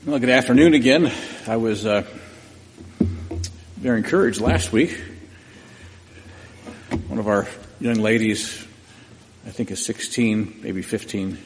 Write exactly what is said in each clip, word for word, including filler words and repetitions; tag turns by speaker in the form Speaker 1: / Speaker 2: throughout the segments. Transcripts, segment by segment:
Speaker 1: Well, good afternoon again. I was uh, very encouraged last week. One of our young ladies, I think is sixteen, maybe fifteen,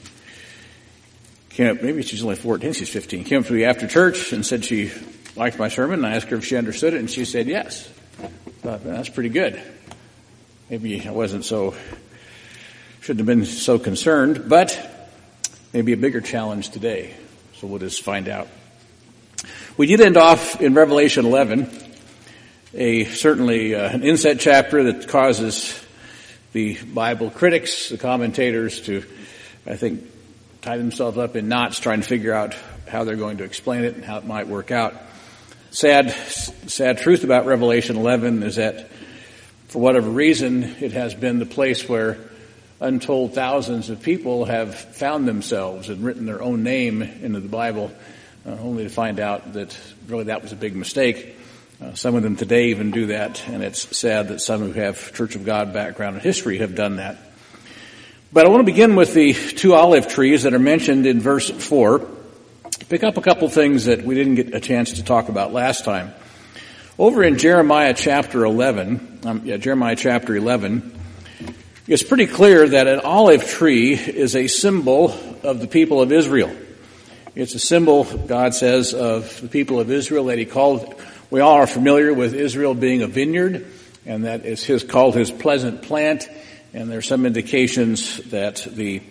Speaker 1: came up, maybe she's only fourteen, she's fifteen, came up to me after church and said she liked my sermon, and I asked her if she understood it, and she said yes. I thought, that's pretty good. Maybe I wasn't so, shouldn't have been so concerned, but maybe a bigger challenge today. So we'll just find out. We did end off in Revelation eleven, a certainly uh, an inset chapter that causes the Bible critics, the commentators, to, I think, tie themselves up in knots trying to figure out how they're going to explain it and how it might work out. Sad, sad truth about Revelation eleven is that, for whatever reason, it has been the place where untold thousands of people have found themselves and written their own name into the Bible, uh, only to find out that really that was a big mistake. Uh, some of them today even do that, and it's sad that some who have Church of God background and history have done that. But I want to begin with the two olive trees that are mentioned in verse four. Pick up a couple things that we didn't get a chance to talk about last time. Over in Jeremiah chapter eleven, um, yeah, Jeremiah chapter eleven, it's pretty clear that an olive tree is a symbol of the people of Israel. It's a symbol, God says, of the people of Israel that he called. We all are familiar with Israel being a vineyard, and that is his called his pleasant plant. And there are some indications that the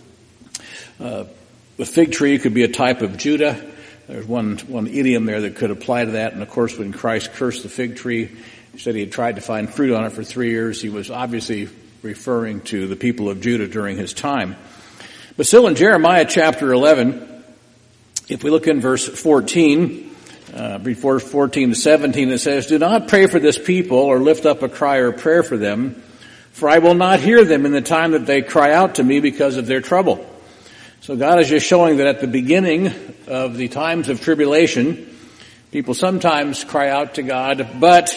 Speaker 1: uh, the fig tree could be a type of Judah. There's one one idiom there that could apply to that. And of course, when Christ cursed the fig tree, he said he had tried to find fruit on it for three years. He was obviously referring to the people of Judah during his time. But still in Jeremiah chapter eleven, if we look in verse fourteen, uh, before fourteen to seventeen, it says, "Do not pray for this people or lift up a cry or prayer for them, for I will not hear them in the time that they cry out to me because of their trouble." So God is just showing that at the beginning of the times of tribulation, people sometimes cry out to God, but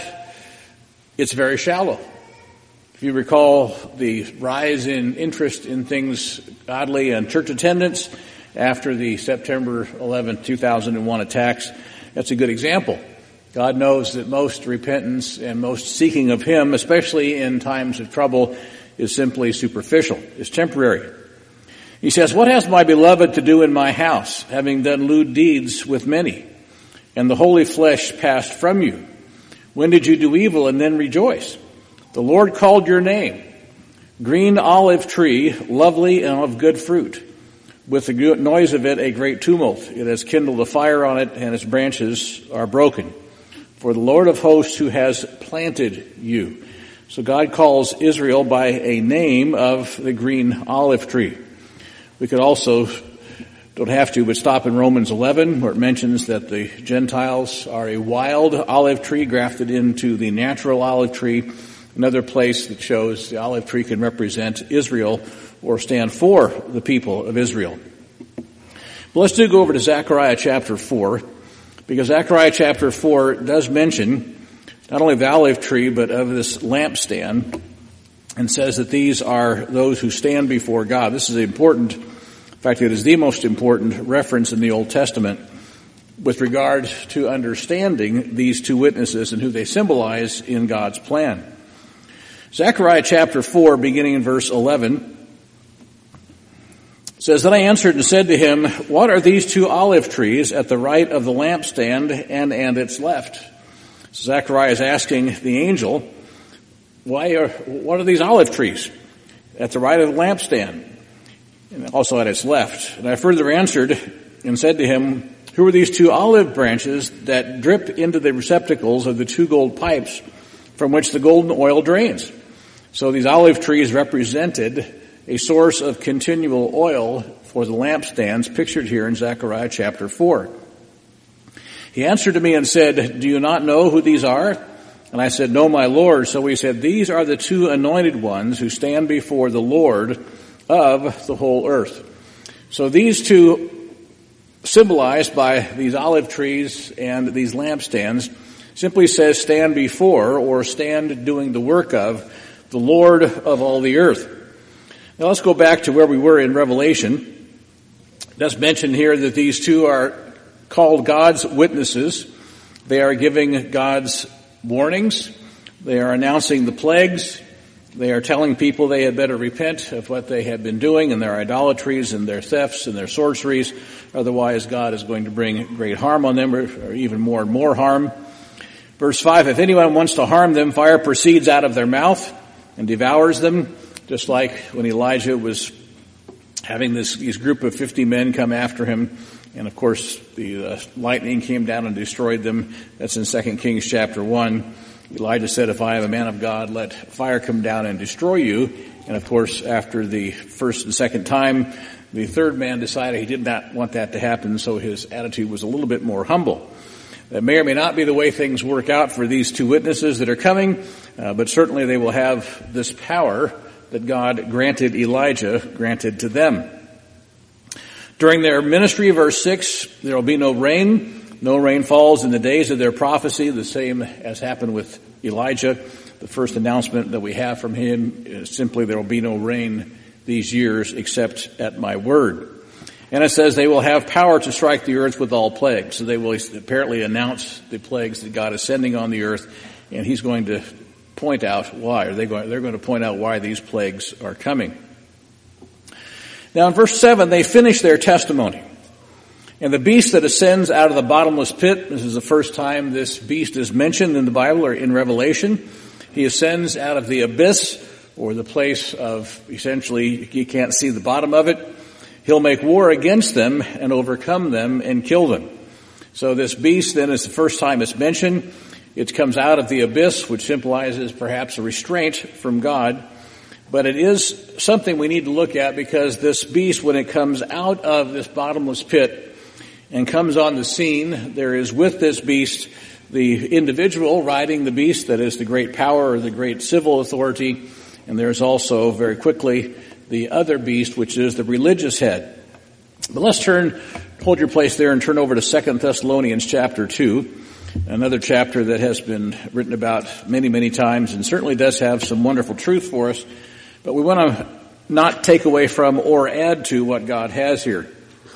Speaker 1: it's very shallow. If you recall the rise in interest in things godly and church attendance after the September eleventh, two thousand one attacks, that's a good example. God knows that most repentance and most seeking of him, especially in times of trouble, is simply superficial, is temporary. He says, "What has my beloved to do in my house, having done lewd deeds with many, and the holy flesh passed from you? When did you do evil and then rejoice? The Lord called your name, green olive tree, lovely and of good fruit. With the noise of it, a great tumult. It has kindled a fire on it, and its branches are broken. For the Lord of hosts who has planted you." So God calls Israel by a name of the green olive tree. We could also, don't have to, but stop in Romans eleven, where it mentions that the Gentiles are a wild olive tree grafted into the natural olive tree. Another place that shows the olive tree can represent Israel or stand for the people of Israel. But let's do go over to Zechariah chapter four, because Zechariah chapter four does mention not only the olive tree, but of this lampstand, and says that these are those who stand before God. This is important, in fact, it is the most important reference in the Old Testament with regard to understanding these two witnesses and who they symbolize in God's plan. Zechariah chapter four, beginning in verse eleven, says, "Then I answered and said to him, what are these two olive trees at the right of the lampstand and and its left?" So Zechariah is asking the angel, why are, what are these olive trees at the right of the lampstand and also at its left? And I further answered and said to him, who are these two olive branches that drip into the receptacles of the two gold pipes from which the golden oil drains? So these olive trees represented a source of continual oil for the lampstands pictured here in Zechariah chapter four. He answered to me and said, "Do you not know who these are?" And I said, "No, my Lord." So he said, "These are the two anointed ones who stand before the Lord of the whole earth." So these two, symbolized by these olive trees and these lampstands, simply says stand before or stand doing the work of the Lord of all the earth. Now let's go back to where we were in Revelation. It does mention here that these two are called God's witnesses. They are giving God's warnings. They are announcing the plagues. They are telling people they had better repent of what they have been doing and their idolatries and their thefts and their sorceries. Otherwise, God is going to bring great harm on them, or, or even more and more harm. Verse five, if anyone wants to harm them, fire proceeds out of their mouth and devours them, just like when Elijah was having this, this group of fifty men come after him. And of course, the uh, lightning came down and destroyed them. That's in Second Kings chapter one. Elijah said, if I am a man of God, let fire come down and destroy you. And of course, after the first and second time, the third man decided he did not want that to happen, so his attitude was a little bit more humble. That may or may not be the way things work out for these two witnesses that are coming, uh, but certainly they will have this power that God granted Elijah, granted to them. During their ministry, verse six, there will be no rain. No rain falls in the days of their prophecy, the same as happened with Elijah. The first announcement that we have from him is simply there will be no rain these years except at my word. And it says they will have power to strike the earth with all plagues. So they will apparently announce the plagues that God is sending on the earth, and he's going to point out why. Or they going, they're going to point out why these plagues are coming. Now in verse seven, they finish their testimony. And the beast that ascends out of the bottomless pit, this is the first time this beast is mentioned in the Bible or in Revelation. He ascends out of the abyss, or the place of, essentially, you can't see the bottom of it. He'll make war against them and overcome them and kill them. So this beast then is the first time it's mentioned. It comes out of the abyss, which symbolizes perhaps a restraint from God. But it is something we need to look at, because this beast, when it comes out of this bottomless pit and comes on the scene, there is with this beast the individual riding the beast, that is the great power or the great civil authority. And there's also, very quickly, the other beast, which is the religious head. But let's turn, hold your place there and turn over to Second Thessalonians chapter two, another chapter that has been written about many, many times and certainly does have some wonderful truth for us. But we want to not take away from or add to what God has here.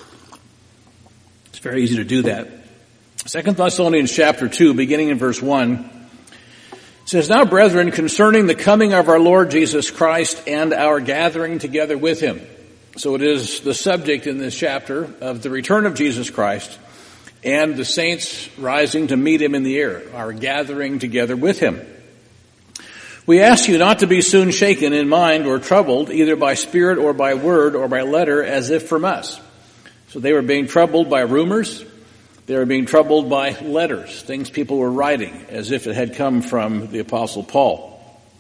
Speaker 1: It's very easy to do that. Second Thessalonians chapter two, beginning in verse one, says, now, brethren, concerning the coming of our Lord Jesus Christ and our gathering together with him. So it is the subject in this chapter of the return of Jesus Christ and the saints rising to meet him in the air, our gathering together with him. We ask you not to be soon shaken in mind or troubled, either by spirit or by word or by letter, as if from us. So they were being troubled by rumors. They were being troubled by letters, things people were writing, as if it had come from the Apostle Paul,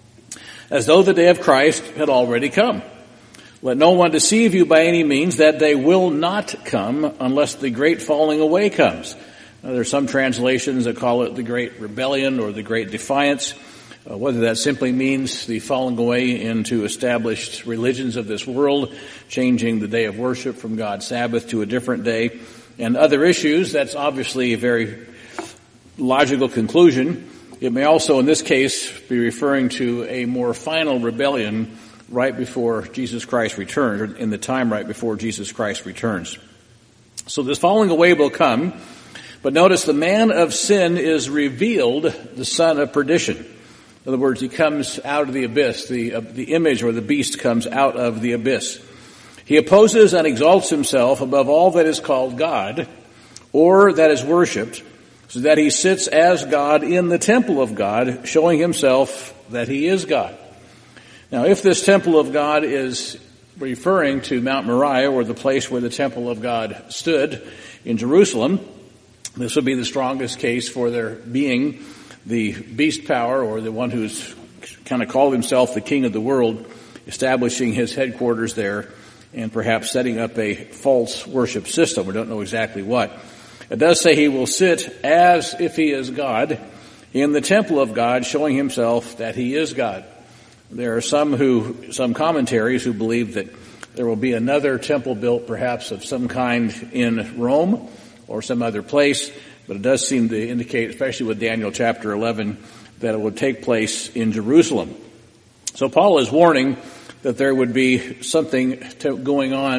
Speaker 1: as though the day of Christ had already come. Let no one deceive you by any means. That day will not come unless the great falling away comes. Now, there are some translations that call it the great rebellion or the great defiance. Uh, whether that simply means the falling away into established religions of this world, changing the day of worship from God's Sabbath to a different day, and other issues, that's obviously a very logical conclusion. It may also, in this case, be referring to a more final rebellion right before Jesus Christ returns, or in the time right before Jesus Christ returns. So this falling away will come, but notice the man of sin is revealed, the son of perdition. In other words, he comes out of the abyss. The, uh, the image or the beast comes out of the abyss. He opposes and exalts himself above all that is called God or that is worshipped, so that he sits as God in the temple of God, showing himself that he is God. Now, if this temple of God is referring to Mount Moriah, or the place where the temple of God stood in Jerusalem, this would be the strongest case for there being the beast power, or the one who's kind of called himself the king of the world, establishing his headquarters there and perhaps setting up a false worship system. We don't know exactly what. It does say he will sit as if he is God in the temple of God, showing himself that he is God. There are some who, some commentaries who believe that there will be another temple built perhaps of some kind in Rome or some other place. But it does seem to indicate, especially with Daniel chapter eleven, that it would take place in Jerusalem. So Paul is warning that there would be something to, going on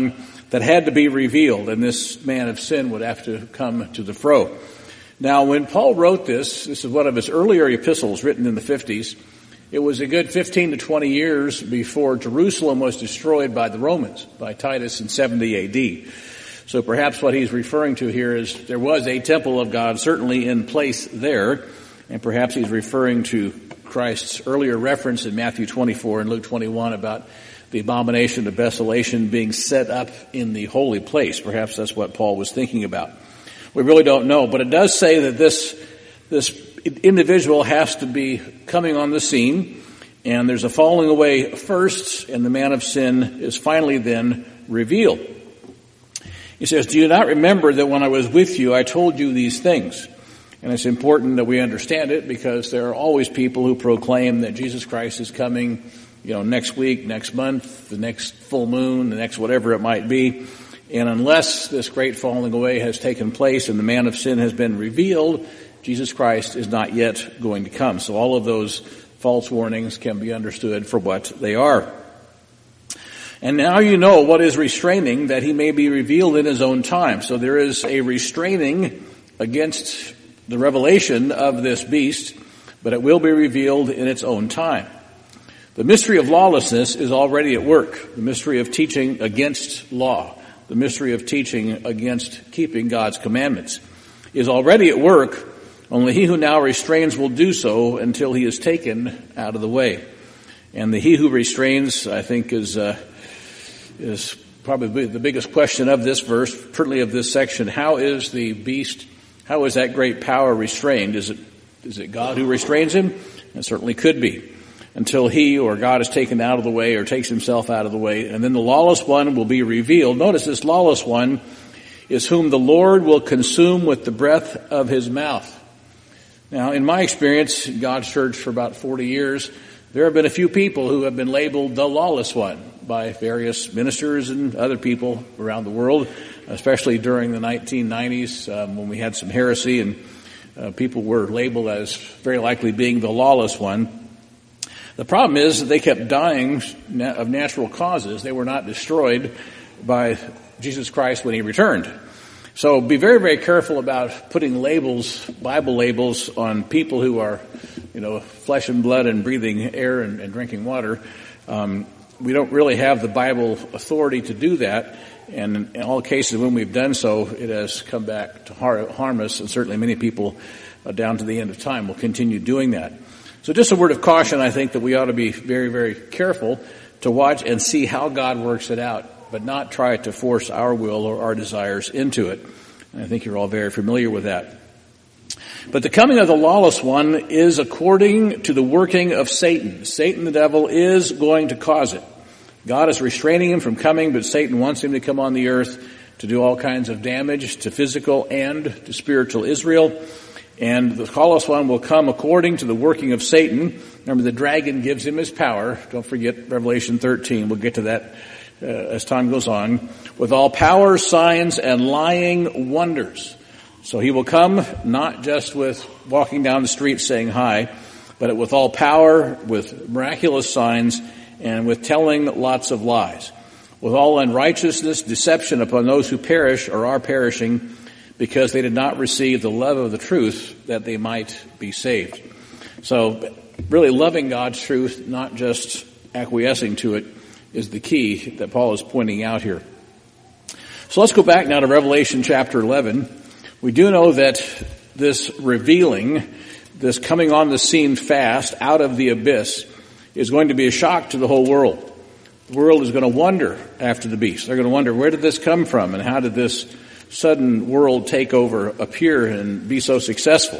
Speaker 1: that had to be revealed, and this man of sin would have to come to the fro. Now, when Paul wrote this, this is one of his earlier epistles written in the fifties. It was a good fifteen to twenty years before Jerusalem was destroyed by the Romans, by Titus in seventy A D. So perhaps what he's referring to here is there was a temple of God certainly in place there, and perhaps he's referring to Christ's earlier reference in Matthew twenty-four and Luke twenty-one about the abomination of desolation being set up in the holy place. Perhaps that's what Paul was thinking about. We really don't know, but it does say that this this individual has to be coming on the scene, and there's a falling away first, and the man of sin is finally then revealed. He says, "Do you not remember that when I was with you, I told you these things?" And it's important that we understand it, because there are always people who proclaim that Jesus Christ is coming, you know, next week, next month, the next full moon, the next whatever it might be. And unless this great falling away has taken place and the man of sin has been revealed, Jesus Christ is not yet going to come. So all of those false warnings can be understood for what they are. And now you know what is restraining, that he may be revealed in his own time. So there is a restraining against the revelation of this beast, but it will be revealed in its own time. The mystery of lawlessness is already at work. The mystery of teaching against law, the mystery of teaching against keeping God's commandments is already at work. Only he who now restrains will do so until he is taken out of the way. And the he who restrains, I think, is uh, is probably the biggest question of this verse, certainly of this section. How is the beast, how is that great power restrained? Is it is it God who restrains him? It certainly could be, until he or God is taken out of the way or takes himself out of the way. And then the lawless one will be revealed. Notice this lawless one is whom the Lord will consume with the breath of his mouth. Now, in my experience in God's church for about forty years, there have been a few people who have been labeled the lawless one by various ministers and other people around the world, especially during the nineteen nineties um, when we had some heresy, and uh, people were labeled as very likely being the lawless one. The problem is that they kept dying of natural causes. They were not destroyed by Jesus Christ when he returned. So be very, very careful about putting labels, Bible labels, on people who are, you know, flesh and blood and breathing air and, and drinking water. Um, we don't really have the Bible authority to do that. And in all cases when we've done so, it has come back to har- harm us. And certainly many people uh, down to the end of time will continue doing that. So just a word of caution, I think that we ought to be very, very careful to watch and see how God works it out, but not try to force our will or our desires into it. And I think you're all very familiar with that. But the coming of the lawless one is according to the working of Satan. Satan, the devil, is going to cause it. God is restraining him from coming, but Satan wants him to come on the earth to do all kinds of damage to physical and to spiritual Israel. And the lawless one will come according to the working of Satan. Remember, the dragon gives him his power. Don't forget Revelation thirteen. We'll get to that uh, as time goes on. With all power, signs, and lying wonders. So he will come not just with walking down the street saying hi, but with all power, with miraculous signs, and with telling lots of lies. With all unrighteousness, deception upon those who perish or are perishing, because they did not receive the love of the truth that they might be saved. So really loving God's truth, not just acquiescing to it, is the key that Paul is pointing out here. So let's go back now to Revelation chapter eleven. We do know that this revealing, this coming on the scene fast out of the abyss, is going to be a shock to the whole world. The world is going to wonder after the beast. They're going to wonder, where did this come from, and how did this sudden world takeover appear and be so successful?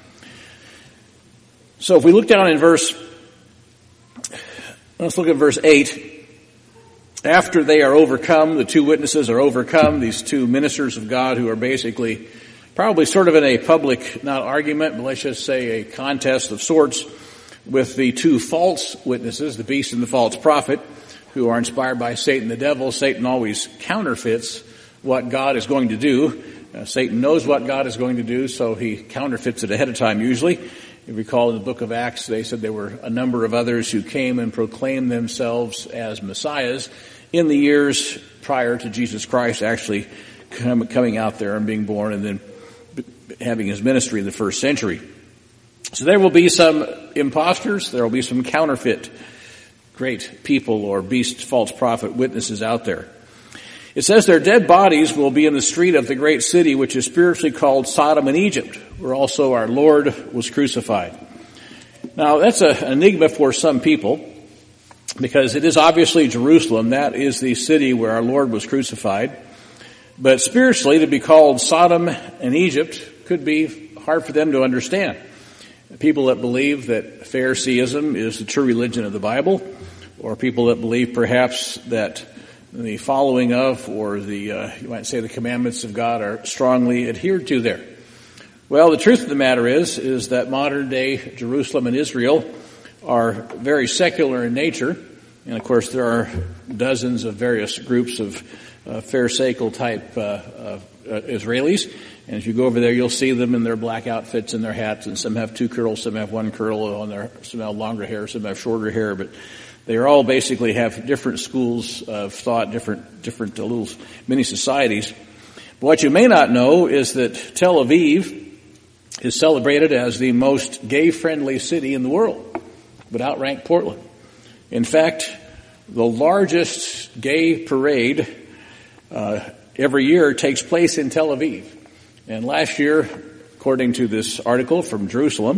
Speaker 1: So if we look down in verse, let's look at verse eight. After they are overcome, the two witnesses are overcome, these two ministers of God who are basically probably sort of in a public, not argument, but let's just say a contest of sorts with the two false witnesses, the beast and the false prophet, who are inspired by Satan the devil. Satan always counterfeits what God is going to do. Uh, Satan knows what God is going to do, so he counterfeits it ahead of time usually. You recall in the book of Acts, they said there were a number of others who came and proclaimed themselves as messiahs, in the years prior to Jesus Christ actually come, coming out there and being born and then having his ministry in the first century. So there will be some imposters, there will be some counterfeit great people or beast, false prophet witnesses out there. It says their dead bodies will be in the street of the great city, which is spiritually called Sodom and Egypt, where also our Lord was crucified. Now, that's an enigma for some people, because it is obviously Jerusalem. That is the city where our Lord was crucified. But spiritually, to be called Sodom and Egypt could be hard for them to understand. People that believe that Phariseeism is the true religion of the Bible, or people that believe perhaps that the following of, or the, uh, you might say the commandments of God are strongly adhered to there. Well, the truth of the matter is, is that modern day Jerusalem and Israel are very secular in nature. And of course there are dozens of various groups of uh, Pharisaical type uh, uh, Israelis. And as you go over there, you'll see them in their black outfits and their hats, and some have two curls, some have one curl on their, some have longer hair, some have shorter hair, but they are all basically have different schools of thought, different, different uh, little mini societies. But what you may not know is that Tel Aviv is celebrated as the most gay-friendly city in the world, but outrank Portland. In fact, the largest gay parade uh, every year takes place in Tel Aviv. And last year, according to this article from Jerusalem,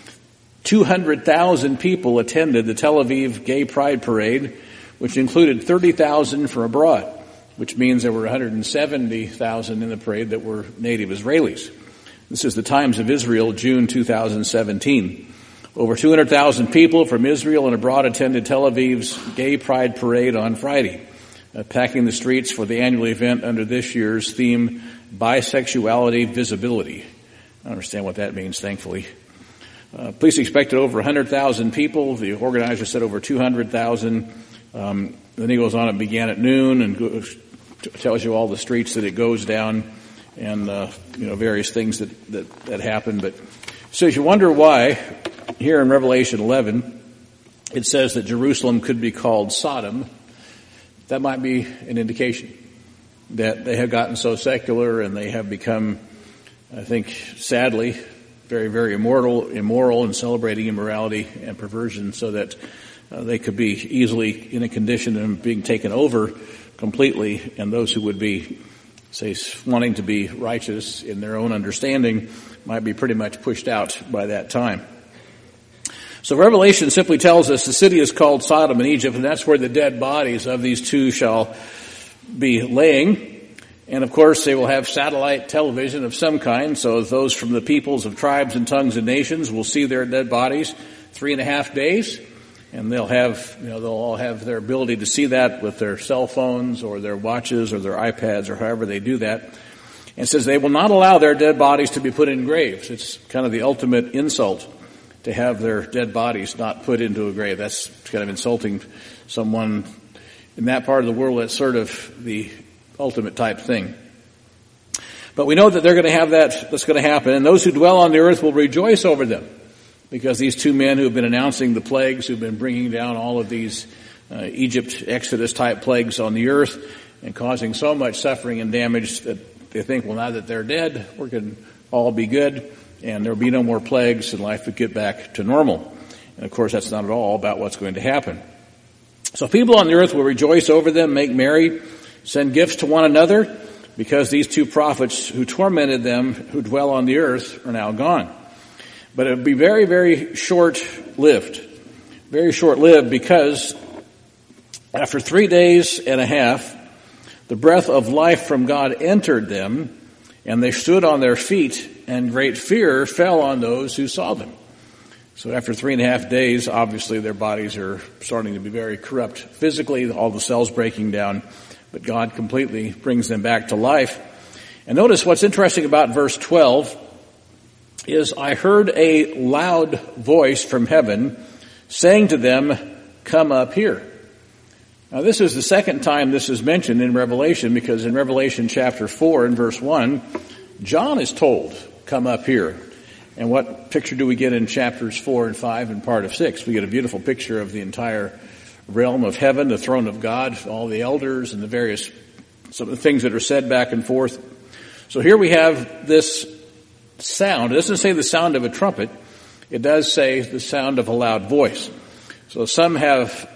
Speaker 1: two hundred thousand people attended the Tel Aviv Gay Pride Parade, which included thirty thousand from abroad, which means there were one hundred seventy thousand in the parade that were native Israelis. This is the Times of Israel, June two thousand seventeen. Over two hundred thousand people from Israel and abroad attended Tel Aviv's Gay Pride Parade on Friday, uh, packing the streets for the annual event under this year's theme, Bisexuality Visibility. I don't understand what that means, thankfully. Uh, police expected over one hundred thousand people. The organizer said over two hundred thousand. Um, then he goes on, it began at noon and goes, t- tells you all the streets that it goes down and, uh, you know, various things that, that, that happen. But so if you wonder why, here in Revelation eleven, it says that Jerusalem could be called Sodom, that might be an indication that they have gotten so secular and they have become, I think, sadly, very, very immoral, immoral and celebrating immorality and perversion, so that uh, they could be easily in a condition of being taken over completely, and those who would be, say, wanting to be righteous in their own understanding might be pretty much pushed out by that time. So Revelation simply tells us the city is called Sodom and Egypt, and that's where the dead bodies of these two shall be laying. And of course, they will have satellite television of some kind, so those from the peoples of tribes and tongues and nations will see their dead bodies three and a half days. And they'll have, you know, they'll all have their ability to see that with their cell phones or their watches or their iPads or however they do that. And it says they will not allow their dead bodies to be put in graves. It's kind of the ultimate insult to have their dead bodies not put into a grave. That's kind of insulting someone in that part of the world. That's sort of the ultimate type thing. But we know that they're going to have that, that's going to happen, and those who dwell on the earth will rejoice over them, because these two men who have been announcing the plagues, who've been bringing down all of these uh, Egypt, Exodus type plagues on the earth and causing so much suffering and damage that they think, well, now that they're dead, we're going to all be good and there'll be no more plagues and life would get back to normal. And of course, that's not at all about what's going to happen. So people on the earth will rejoice over them, make merry, send gifts to one another, because these two prophets who tormented them, who dwell on the earth, are now gone. But it will be very, very short-lived. Very short-lived, because after three days and a half, the breath of life from God entered them, and they stood on their feet, and great fear fell on those who saw them. So after three and a half days, obviously their bodies are starting to be very corrupt physically, all the cells breaking down, but God completely brings them back to life. And notice what's interesting about verse twelve is, I heard a loud voice from heaven saying to them, come up here. Now this is the second time this is mentioned in Revelation, because in Revelation chapter four and verse one, John is told, come up here. And what picture do we get in chapters four and five and part of six? We get a beautiful picture of the entire realm of heaven, the throne of God, all the elders and the various some of the things that are said back and forth. So here we have this sound. It doesn't say the sound of a trumpet. It does say the sound of a loud voice. So some have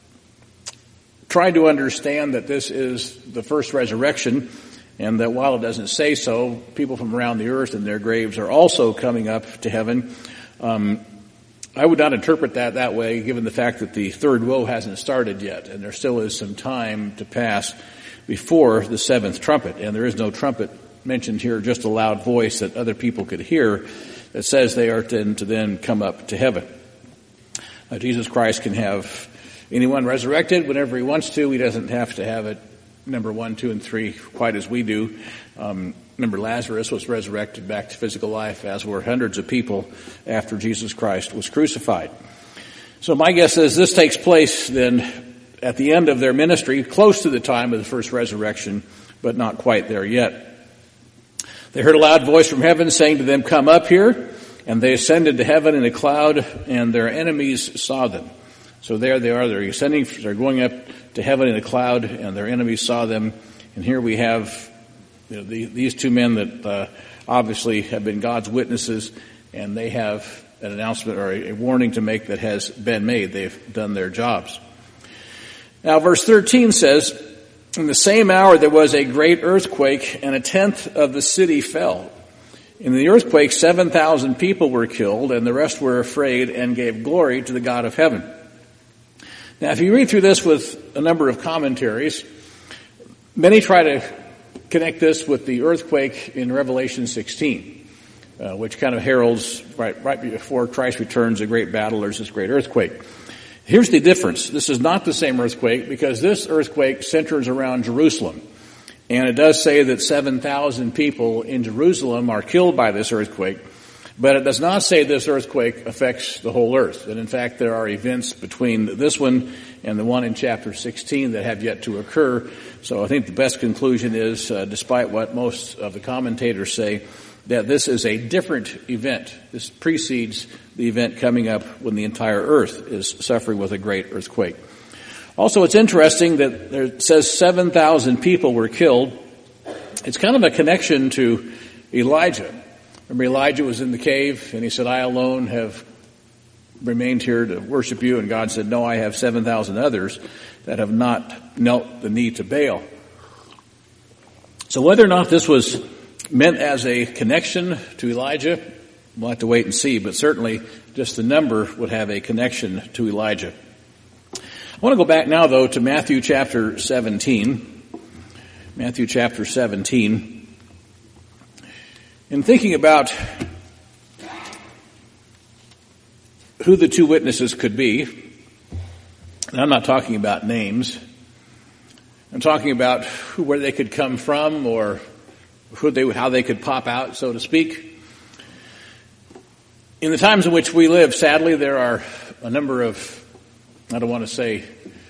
Speaker 1: tried to understand that this is the first resurrection, and that while it doesn't say so, people from around the earth in their graves are also coming up to heaven. Um, I would not interpret that that way, given the fact that the third woe hasn't started yet, and there still is some time to pass before the seventh trumpet. And there is no trumpet mentioned here, just a loud voice that other people could hear that says they are to, to then come up to heaven. Uh, Jesus Christ can have anyone resurrected whenever he wants to. He doesn't have to have it number one, two, and three quite as we do. Um, remember, Lazarus was resurrected back to physical life, as were hundreds of people after Jesus Christ was crucified. So my guess is this takes place then at the end of their ministry, close to the time of the first resurrection, but not quite there yet. They heard a loud voice from heaven saying to them, "Come up here." And they ascended to heaven in a cloud, and their enemies saw them. So there they are. They're ascending, they're going up to heaven in a cloud, and their enemies saw them. And here we have you know, the, these two men that uh, obviously have been God's witnesses, and they have an announcement or a, a warning to make that has been made. They've done their jobs. Now, verse thirteen says, "In the same hour there was a great earthquake, and a tenth of the city fell. In the earthquake, seven thousand people were killed, and the rest were afraid and gave glory to the God of heaven." Now, if you read through this with a number of commentaries, many try to connect this with the earthquake in Revelation sixteen, uh, which kind of heralds right, right before Christ returns a great battle. There's this great earthquake. Here's the difference. This is not the same earthquake, because this earthquake centers around Jerusalem. And it does say that seven thousand people in Jerusalem are killed by this earthquake. But it does not say this earthquake affects the whole earth. And in fact, there are events between this one and the one in chapter sixteen that have yet to occur. So I think the best conclusion is, uh, despite what most of the commentators say, that this is a different event. This precedes the event coming up when the entire earth is suffering with a great earthquake. Also, it's interesting that there, it says seven thousand people were killed. It's kind of a connection to Elijah. Remember, Elijah was in the cave, and he said, "I alone have remained here to worship you." And God said, "No, I have seven thousand others that have not knelt the knee to Baal." So whether or not this was meant as a connection to Elijah, we'll have to wait and see, but certainly just the number would have a connection to Elijah. I want to go back now, though, to Matthew chapter seventeen. Matthew chapter seventeen. In thinking about who the two witnesses could be, and I'm not talking about names, I'm talking about who, where they could come from, or who they, how they could pop out, so to speak. In the times in which we live, sadly, there are a number of, I don't want to say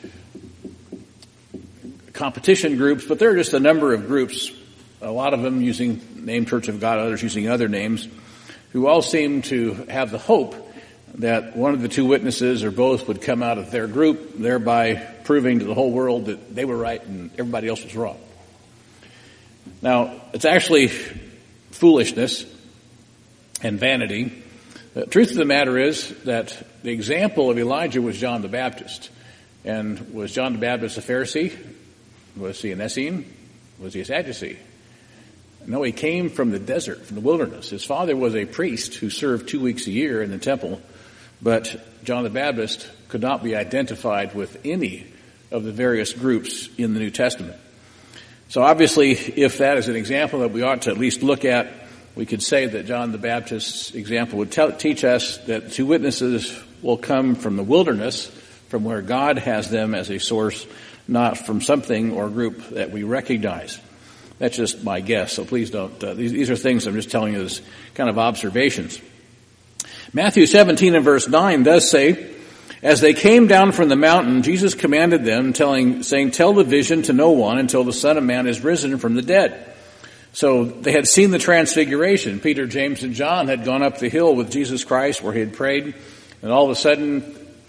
Speaker 1: competition groups, but there are just a number of groups, a lot of them using name Church of God, others using other names, who all seem to have the hope that one of the two witnesses or both would come out of their group, thereby proving to the whole world that they were right and everybody else was wrong. Now, it's actually foolishness and vanity. The truth of the matter is that the example of Elijah was John the Baptist. And was John the Baptist a Pharisee? Was he an Essene? Was he a Sadducee? No, he came from the desert, from the wilderness. His father was a priest who served two weeks a year in the temple, but John the Baptist could not be identified with any of the various groups in the New Testament. So obviously, if that is an example that we ought to at least look at, we could say that John the Baptist's example would tell, teach us that two witnesses will come from the wilderness, from where God has them as a source, not from something or group that we recognize. That's just my guess, so please don't. Uh, these, these are things I'm just telling you as kind of observations. Matthew seventeen and verse nine does say, "As they came down from the mountain, Jesus commanded them, telling, saying, 'Tell the vision to no one until the Son of Man is risen from the dead.'" So they had seen the transfiguration. Peter, James, and John had gone up the hill with Jesus Christ where he had prayed, and all of a sudden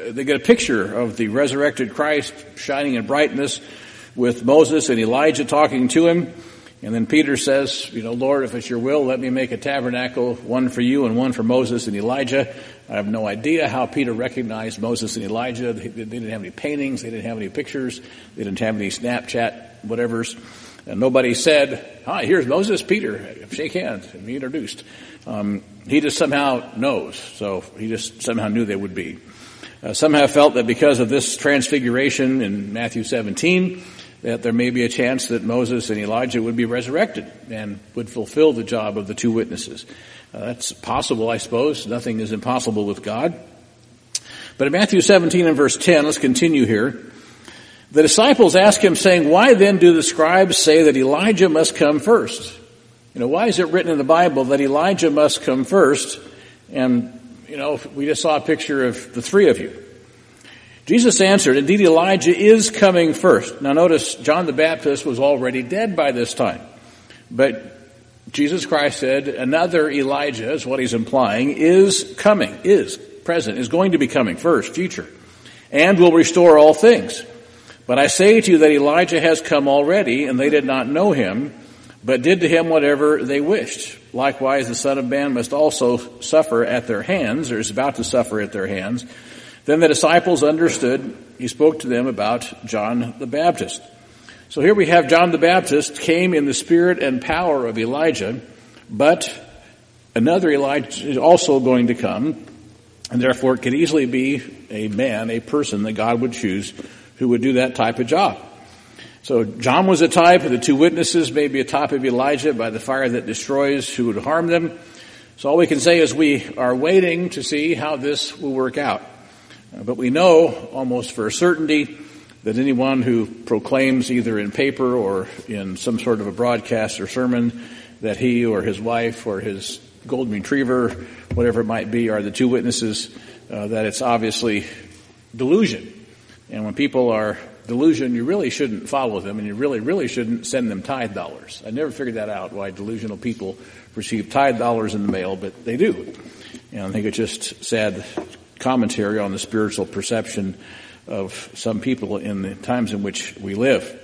Speaker 1: they get a picture of the resurrected Christ shining in brightness with Moses and Elijah talking to him. And then Peter says, you know, Lord, if it's your will, let me make a tabernacle, one for you and one for Moses and Elijah. I have no idea how Peter recognized Moses and Elijah. They didn't have any paintings. They didn't have any pictures. They didn't have any Snapchat, whatevers. And nobody said, hi, here's Moses, Peter, shake hands, and be introduced. Um, he just somehow knows. So he just somehow knew they would be. Uh, some have felt that because of this transfiguration in Matthew seventeen, that there may be a chance that Moses and Elijah would be resurrected and would fulfill the job of the two witnesses. Uh, that's possible, I suppose. Nothing is impossible with God. But in Matthew seventeen and verse ten, let's continue here. The disciples ask him, saying, why then do the scribes say that Elijah must come first? You know, why is it written in the Bible that Elijah must come first? And, you know, we just saw a picture of the three of you. Jesus answered, indeed, Elijah is coming first. Now notice, John the Baptist was already dead by this time. But Jesus Christ said, another Elijah, is what he's implying, is coming, is present, is going to be coming first, future, and will restore all things. But I say to you that Elijah has come already, and they did not know him, but did to him whatever they wished. Likewise, the Son of Man must also suffer at their hands, or is about to suffer at their hands. Then the disciples understood. He spoke to them about John the Baptist. So here we have John the Baptist came in the spirit and power of Elijah, but another Elijah is also going to come, and therefore it could easily be a man, a person that God would choose who would do that type of job. So John was a type, the two witnesses may be a type of Elijah by the fire that destroys who would harm them. So all we can say is we are waiting to see how this will work out. But we know almost for a certainty that anyone who proclaims either in paper or in some sort of a broadcast or sermon that he or his wife or his golden retriever, whatever it might be, are the two witnesses, uh, that it's obviously delusion. And when people are delusion, you really shouldn't follow them, and you really, really shouldn't send them tithe dollars. I never figured that out, why delusional people receive tithe dollars in the mail, but they do. And I think it's just sad commentary on the spiritual perception of some people in the times in which we live.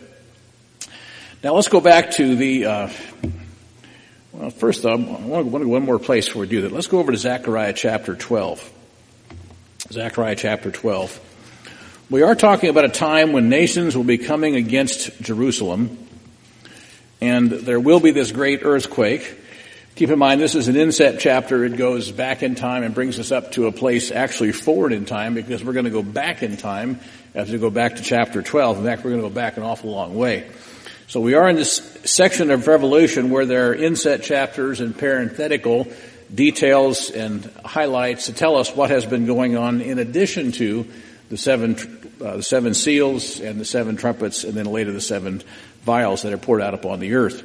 Speaker 1: Now let's go back to the, uh, well, first I want to go one more place before we do that. Let's go over to Zechariah chapter twelve. Zechariah chapter twelve. We are talking about a time when nations will be coming against Jerusalem, and there will be this great earthquake. Keep in mind, this is an inset chapter. It goes back in time and brings us up to a place actually forward in time, because we're going to go back in time as we go back to chapter twelve. In fact, we're going to go back an awful long way. So we are in this section of Revelation where there are inset chapters and parenthetical details and highlights to tell us what has been going on in addition to the seven, uh, the seven seals and the seven trumpets, and then later the seven vials that are poured out upon the earth.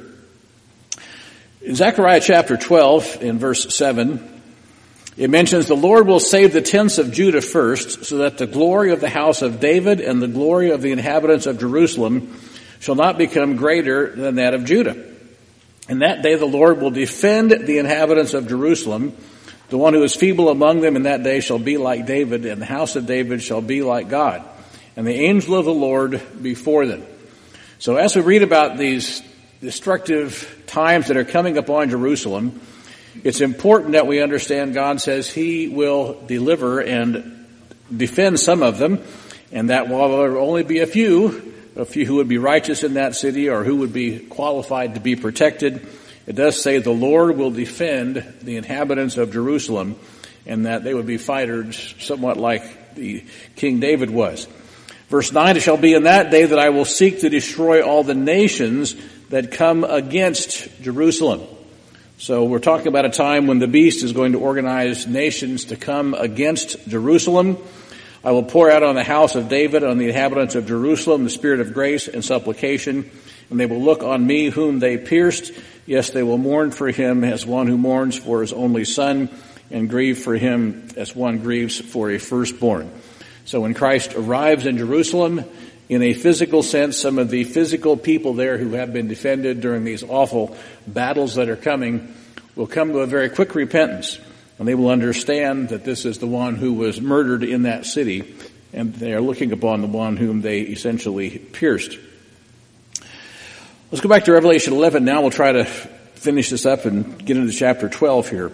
Speaker 1: In Zechariah chapter twelve, in verse seven, it mentions the Lord will save the tents of Judah first, so that the glory of the house of David and the glory of the inhabitants of Jerusalem shall not become greater than that of Judah. In that day the Lord will defend the inhabitants of Jerusalem. The one who is feeble among them in that day shall be like David, and the house of David shall be like God, and the angel of the Lord before them. So as we read about these destructive times that are coming upon Jerusalem, it's important that we understand God says He will deliver and defend some of them, and that while there will only be a few, a few who would be righteous in that city or who would be qualified to be protected, it does say the Lord will defend the inhabitants of Jerusalem, and that they would be fighters somewhat like the King David was. Verse nine, it shall be in that day that I will seek to destroy all the nations that come against Jerusalem. So we're talking about a time when the beast is going to organize nations to come against Jerusalem. I will pour out on the house of David, on the inhabitants of Jerusalem, the spirit of grace and supplication, and they will look on me whom they pierced. Yes, they will mourn for him as one who mourns for his only son, and grieve for him as one grieves for a firstborn. So when Christ arrives in Jerusalem, in a physical sense, some of the physical people there who have been defended during these awful battles that are coming will come to a very quick repentance. And they will understand that this is the one who was murdered in that city, and they are looking upon the one whom they essentially pierced. Let's go back to Revelation eleven now. We'll try to finish this up and get into chapter twelve here.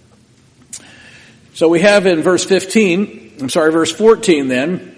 Speaker 1: So we have in verse fifteen, I'm sorry, verse fourteen then.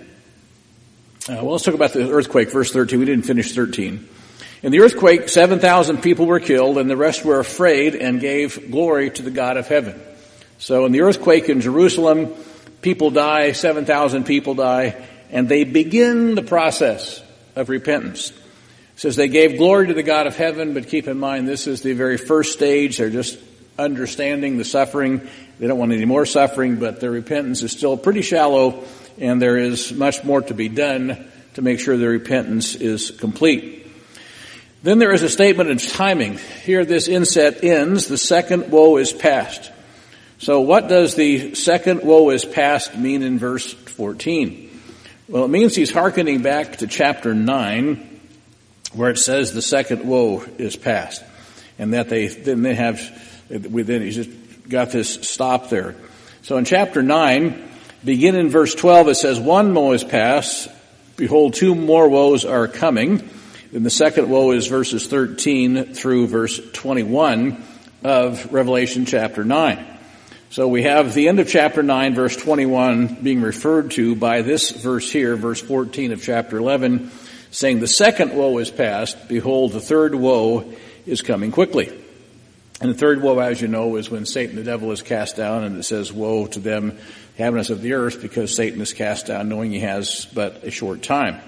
Speaker 1: Uh, well, let's talk about the earthquake, verse thirteen. We didn't finish thirteen. In the earthquake, seven thousand people were killed, and the rest were afraid and gave glory to the God of heaven. So in the earthquake in Jerusalem, people die, seven thousand people die, and they begin the process of repentance. It says they gave glory to the God of heaven, but keep in mind this is the very first stage. They're just understanding the suffering. They don't want any more suffering, but their repentance is still pretty shallow, and there is much more to be done to make sure their repentance is complete. Then there is a statement of timing. Here this inset ends, the second woe is past. So what does the second woe is past mean in verse fourteen? Well, it means he's hearkening back to chapter nine, where it says the second woe is past. And that they, then they have, within, he's just got this stop there. So in chapter nine, begin in verse twelve, it says, one woe is past, behold, two more woes are coming. Then the second woe is verses thirteen through verse twenty-one of Revelation chapter nine. So we have the end of chapter nine, verse twenty-one, being referred to by this verse here, verse fourteen of chapter eleven, saying the second woe is past, behold, the third woe is coming quickly. And the third woe, as you know, is when Satan the devil is cast down, and it says, woe to them, inhabitants of the earth, because Satan is cast down, knowing he has but a short time.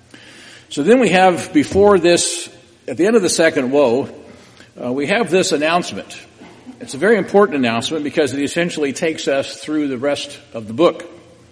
Speaker 1: So then we have, before this, at the end of the second woe, uh, we have this announcement. It's a very important announcement because it essentially takes us through the rest of the book.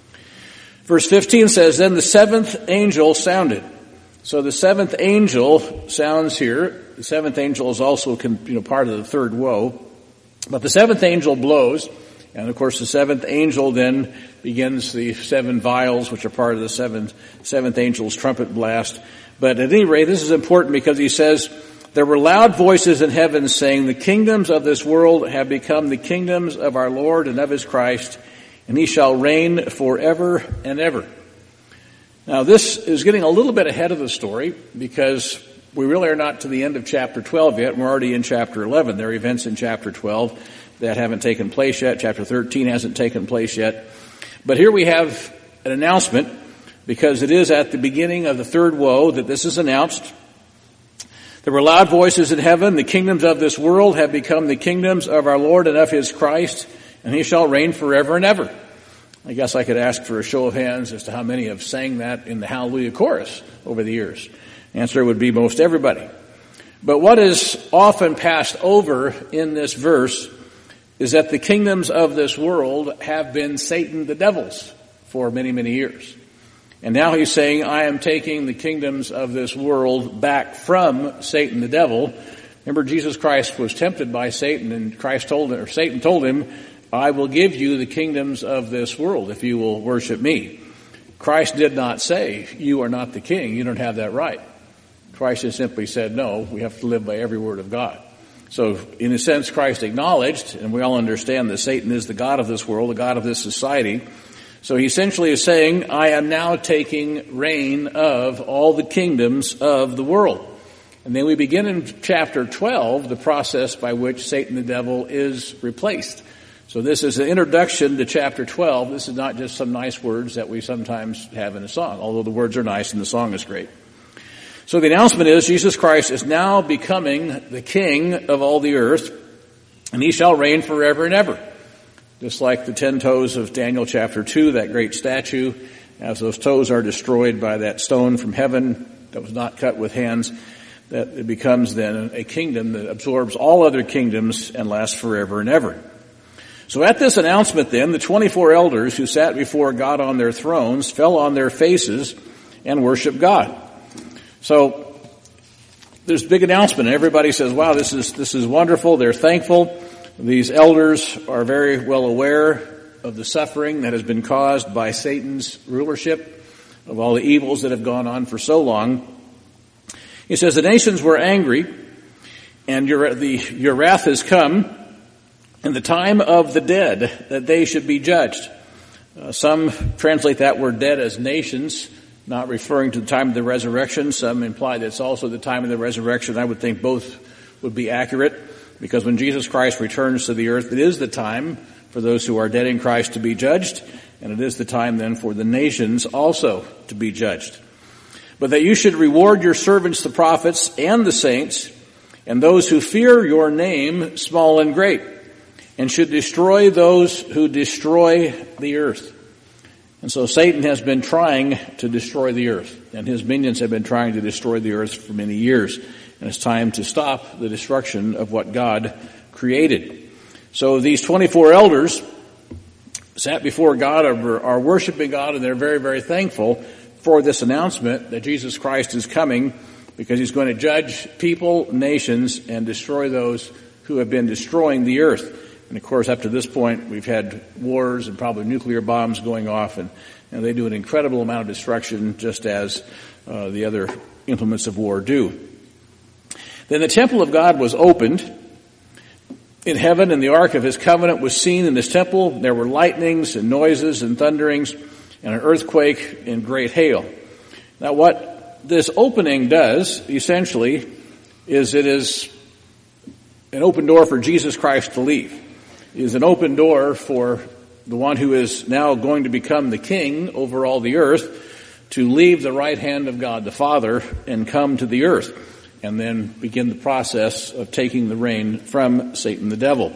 Speaker 1: Verse fifteen says, then the seventh angel sounded. So the seventh angel sounds here. The seventh angel is also, you know, part of the third woe. But the seventh angel blows, and of course the seventh angel then begins the seven vials, which are part of the seventh, seventh angel's trumpet blast. But at any rate, this is important because he says, there were loud voices in heaven saying, the kingdoms of this world have become the kingdoms of our Lord and of his Christ, and he shall reign forever and ever. Now this is getting a little bit ahead of the story because we really are not to the end of chapter twelve yet. We're already in chapter eleven. There are events in chapter twelve that haven't taken place yet. Chapter thirteen hasn't taken place yet. But here we have an announcement because it is at the beginning of the third woe that this is announced. There were loud voices in heaven. The kingdoms of this world have become the kingdoms of our Lord and of his Christ, and he shall reign forever and ever. I guess I could ask for a show of hands as to how many have sang that in the Hallelujah chorus over the years. The answer would be most everybody. But what is often passed over in this verse is that the kingdoms of this world have been Satan the devil's for many, many years. And now he's saying, I am taking the kingdoms of this world back from Satan the devil. Remember, Jesus Christ was tempted by Satan, and Christ told him, or Satan told him, I will give you the kingdoms of this world if you will worship me. Christ did not say, you are not the king, you don't have that right. Christ just simply said, no, we have to live by every word of God. So, in a sense, Christ acknowledged, and we all understand that Satan is the god of this world, the god of this society. So he essentially is saying, I am now taking reign of all the kingdoms of the world. And then we begin in chapter twelve, the process by which Satan the devil is replaced. So this is an introduction to chapter twelve. This is not just some nice words that we sometimes have in a song, although the words are nice and the song is great. So the announcement is Jesus Christ is now becoming the king of all the earth, and he shall reign forever and ever. Just like the ten toes of Daniel chapter two, that great statue, as those toes are destroyed by that stone from heaven that was not cut with hands, that it becomes then a kingdom that absorbs all other kingdoms and lasts forever and ever. So at this announcement then, the twenty-four elders who sat before God on their thrones fell on their faces and worshiped God. So there's a big announcement, and everybody says, wow, this is this is wonderful. They're thankful. These elders are very well aware of the suffering that has been caused by Satan's rulership, of all the evils that have gone on for so long. He says, the nations were angry, and your, the, your wrath has come, in the time of the dead, that they should be judged. Uh, some translate that word dead as nations, not referring to the time of the resurrection. Some imply that it's also the time of the resurrection. I would think both would be accurate, because when Jesus Christ returns to the earth, it is the time for those who are dead in Christ to be judged, and it is the time then for the nations also to be judged. But that you should reward your servants, the prophets, and the saints, and those who fear your name, small and great, and should destroy those who destroy the earth. And so Satan has been trying to destroy the earth, and his minions have been trying to destroy the earth for many years. And it's time to stop the destruction of what God created. So these twenty-four elders sat before God, are, are worshiping God, and they're very, very thankful for this announcement that Jesus Christ is coming, because he's going to judge people, nations, and destroy those who have been destroying the earth. And of course, up to this point, we've had wars and probably nuclear bombs going off, and, and they do an incredible amount of destruction, just as uh, the other implements of war do. Then the temple of God was opened in heaven, and the ark of his covenant was seen in his temple. There were lightnings and noises and thunderings and an earthquake and great hail. Now what this opening does, essentially, is it is an open door for Jesus Christ to leave. It is an open door for the one who is now going to become the king over all the earth to leave the right hand of God the Father and come to the earth, and then begin the process of taking the reign from Satan the devil.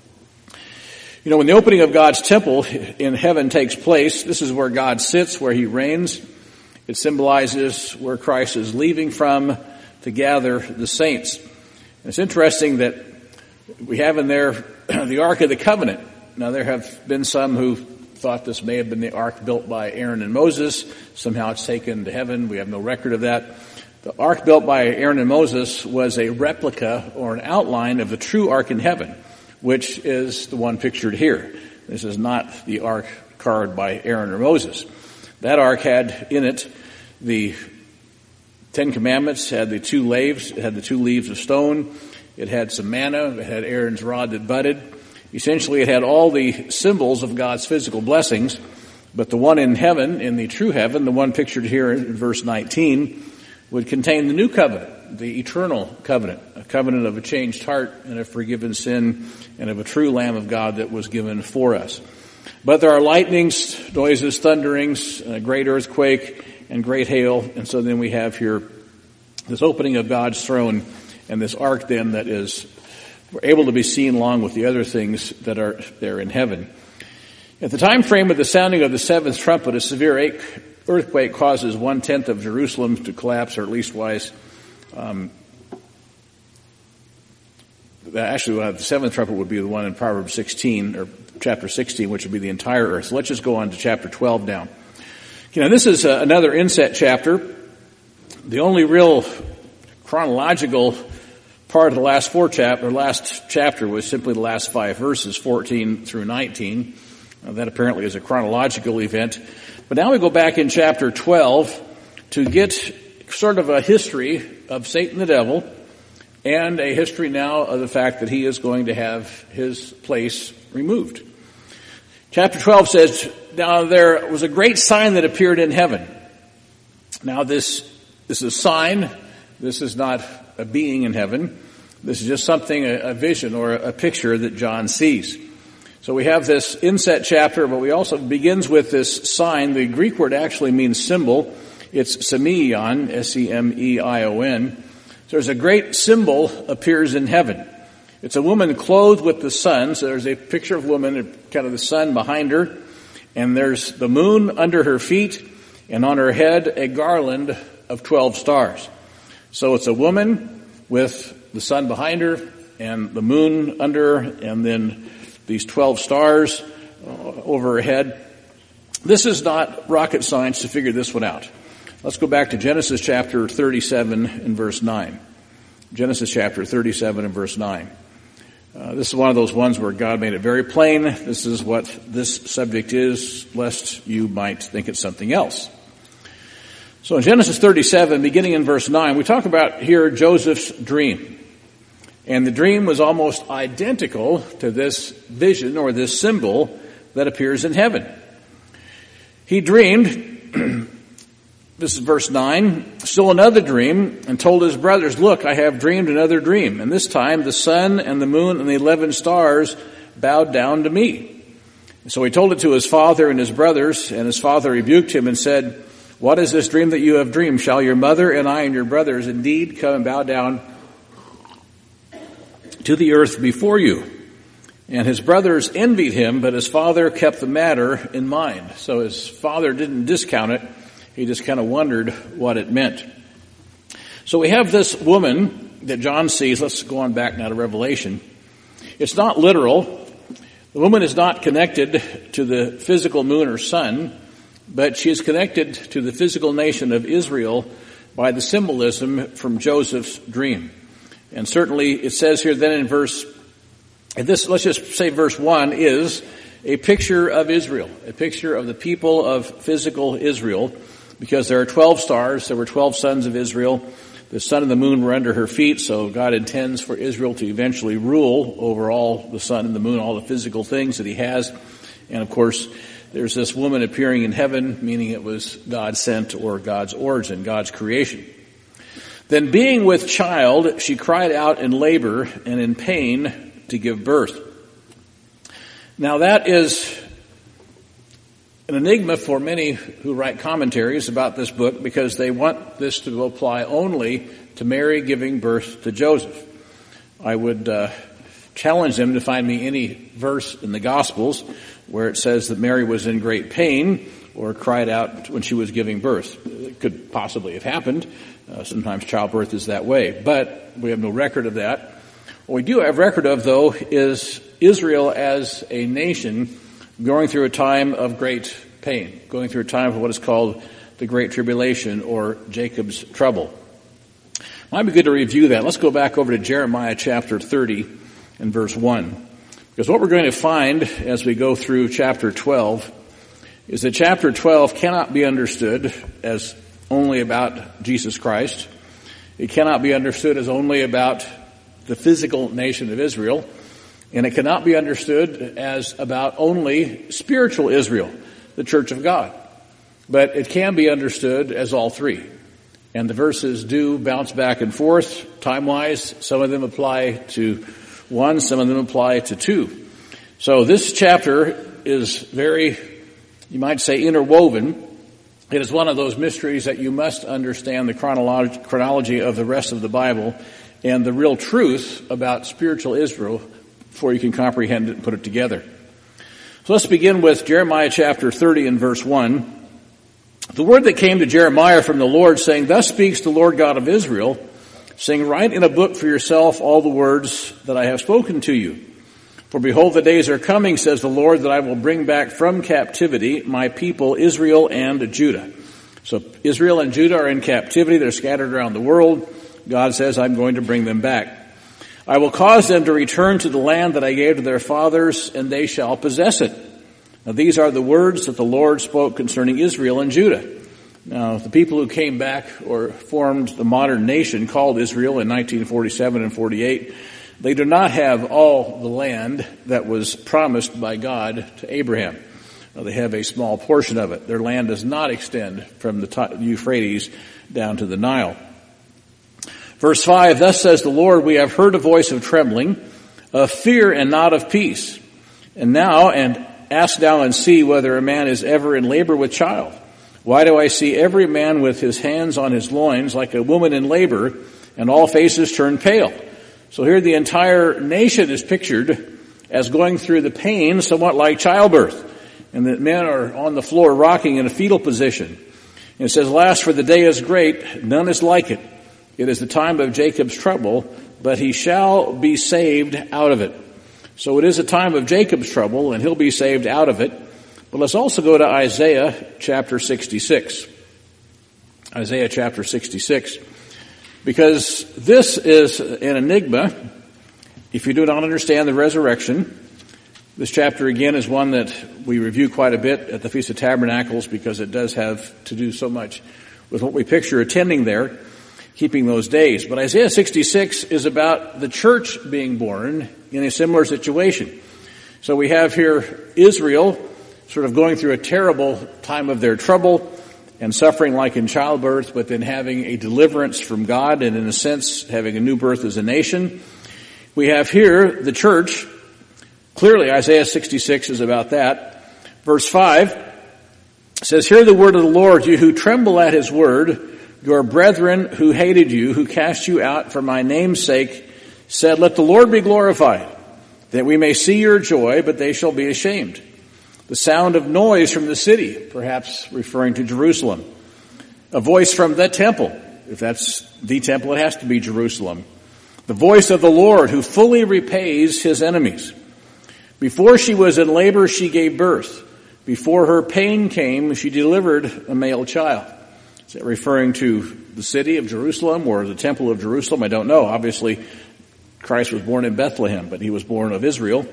Speaker 1: You know, when the opening of God's temple in heaven takes place, this is where God sits, where he reigns. It symbolizes where Christ is leaving from to gather the saints. And it's interesting that we have in there the Ark of the Covenant. Now, there have been some who thought this may have been the ark built by Aaron and Moses. Somehow it's taken to heaven. We have no record of that. The ark built by Aaron and Moses was a replica or an outline of the true ark in heaven, which is the one pictured here. This is not the ark carved by Aaron or Moses. That ark had in it the Ten Commandments, had the two laves, it had the two leaves of stone, it had some manna, it had Aaron's rod that budded. Essentially, it had all the symbols of God's physical blessings, but the one in heaven, in the true heaven, the one pictured here in verse nineteen, would contain the new covenant, the eternal covenant, a covenant of a changed heart and a forgiven sin and of a true Lamb of God that was given for us. But there are lightnings, noises, thunderings, a great earthquake, and great hail. And so then we have here this opening of God's throne and this ark then that is able to be seen along with the other things that are there in heaven. At the time frame of the sounding of the seventh trumpet, a severe earthquake causes one-tenth of Jerusalem to collapse, or at least wise. Um, actually, uh, the seventh trumpet would be the one in Proverbs sixteen, or chapter sixteen, which would be the entire earth. So let's just go on to chapter twelve now. You know, this is uh, another inset chapter. The only real chronological part of the last four chapter, or last chapter, was simply the last five verses, fourteen through nineteen. Uh, that apparently is a chronological event. But now we go back in chapter twelve to get sort of a history of Satan the devil, and a history now of the fact that he is going to have his place removed. Chapter twelve says, now there was a great sign that appeared in heaven. Now this, this is a sign. This is not a being in heaven. This is just something, a, a vision or a, a picture that John sees. So we have this inset chapter, but we also begins with this sign. The Greek word actually means symbol. It's semeion, S E M E I O N. So there's a great symbol appears in heaven. It's a woman clothed with the sun. So there's a picture of a woman, kind of the sun behind her. And there's the moon under her feet, and on her head a garland of twelve stars. So it's a woman with the sun behind her and the moon under her, and then these twelve stars over her head. This is not rocket science to figure this one out. Let's go back to Genesis chapter thirty-seven and verse nine. Genesis chapter thirty-seven and verse nine. Uh, this is one of those ones where God made it very plain. This is what this subject is, lest you might think it's something else. So in Genesis thirty-seven, beginning in verse nine, we talk about here Joseph's dream. And the dream was almost identical to this vision or this symbol that appears in heaven. He dreamed, this is verse nine, still another dream, and told his brothers, "Look, I have dreamed another dream. And this time the sun and the moon and the eleven stars bowed down to me." So he told it to his father and his brothers, and his father rebuked him and said, "What is this dream that you have dreamed? Shall your mother and I and your brothers indeed come and bow down to the earth before you?" And his brothers envied him, but his father kept the matter in mind. So his father didn't discount it. He just kind of wondered what it meant. So we have this woman that John sees. Let's go on back now to Revelation. It's not literal. The woman is not connected to the physical moon or sun, but she is connected to the physical nation of Israel by the symbolism from Joseph's dream. And certainly it says here then in verse, and this, let's just say verse one is a picture of Israel, a picture of the people of physical Israel, because there are twelve stars, there were twelve sons of Israel. The sun and the moon were under her feet, so God intends for Israel to eventually rule over all the sun and the moon, all the physical things that he has. And of course, there's this woman appearing in heaven, meaning it was God sent or God's origin, God's creation. Then being with child, she cried out in labor and in pain to give birth. Now that is an enigma for many who write commentaries about this book, because they want this to apply only to Mary giving birth to Joseph. I would uh, challenge them to find me any verse in the Gospels where it says that Mary was in great pain or cried out when she was giving birth. It could possibly have happened. Uh, sometimes childbirth is that way, but we have no record of that. What we do have record of, though, is Israel as a nation going through a time of great pain, going through a time of what is called the Great Tribulation or Jacob's trouble. Might be good to review that. Let's go back over to Jeremiah chapter thirty and verse one. Because what we're going to find as we go through chapter twelve is that chapter twelve cannot be understood as only about Jesus Christ. It cannot be understood as only about the physical nation of Israel. And it cannot be understood as about only spiritual Israel, the church of God. But it can be understood as all three. And the verses do bounce back and forth time-wise. Some of them apply to one, some of them apply to two. So this chapter is very, you might say, interwoven. It is one of those mysteries that you must understand the chronology, chronology of the rest of the Bible and the real truth about spiritual Israel before you can comprehend it and put it together. So let's begin with Jeremiah chapter thirty and verse one. The word that came to Jeremiah from the Lord, saying, "Thus speaks the Lord God of Israel, saying, write in a book for yourself all the words that I have spoken to you. For behold, the days are coming, says the Lord, that I will bring back from captivity my people Israel and Judah." So Israel and Judah are in captivity. They're scattered around the world. God says, I'm going to bring them back. "I will cause them to return to the land that I gave to their fathers, and they shall possess it." Now these are the words that the Lord spoke concerning Israel and Judah. Now the people who came back or formed the modern nation called Israel in nineteen forty-seven and forty-eight, they do not have all the land that was promised by God to Abraham. Now, they have a small portion of it. Their land does not extend from the Euphrates down to the Nile. Verse five, "Thus says the Lord, we have heard a voice of trembling, of fear and not of peace. And now, and ask now and see whether a man is ever in labor with child. Why do I see every man with his hands on his loins like a woman in labor, and all faces turn pale?" So here the entire nation is pictured as going through the pain somewhat like childbirth. And that men are on the floor rocking in a fetal position. And it says, "Alas, for the day is great, none is like it. It is the time of Jacob's trouble, but he shall be saved out of it." So it is a time of Jacob's trouble, and he'll be saved out of it. But let's also go to Isaiah chapter sixty-six. Isaiah chapter sixty-six. Because this is an enigma if you do not understand the resurrection. This chapter, again, is one that we review quite a bit at the Feast of Tabernacles because it does have to do so much with what we picture attending there. keeping those days. But Isaiah sixty-six is about the church being born in a similar situation. So we have here Israel sort of going through a terrible time of their trouble and suffering like in childbirth, but then having a deliverance from God and in a sense having a new birth as a nation. We have here the church. Clearly Isaiah sixty-six is about that. Verse five says, "Hear the word of the Lord, you who tremble at his word, your brethren who hated you, who cast you out for my name's sake, said, let the Lord be glorified, that we may see your joy, but they shall be ashamed. The sound of noise from the city," perhaps referring to Jerusalem. "A voice from the temple." If that's the temple, it has to be Jerusalem. "The voice of the Lord, who fully repays his enemies. Before she was in labor, she gave birth. Before her pain came, she delivered a male child." Is that referring to the city of Jerusalem or the temple of Jerusalem? I don't know. Obviously, Christ was born in Bethlehem, but he was born of Israel.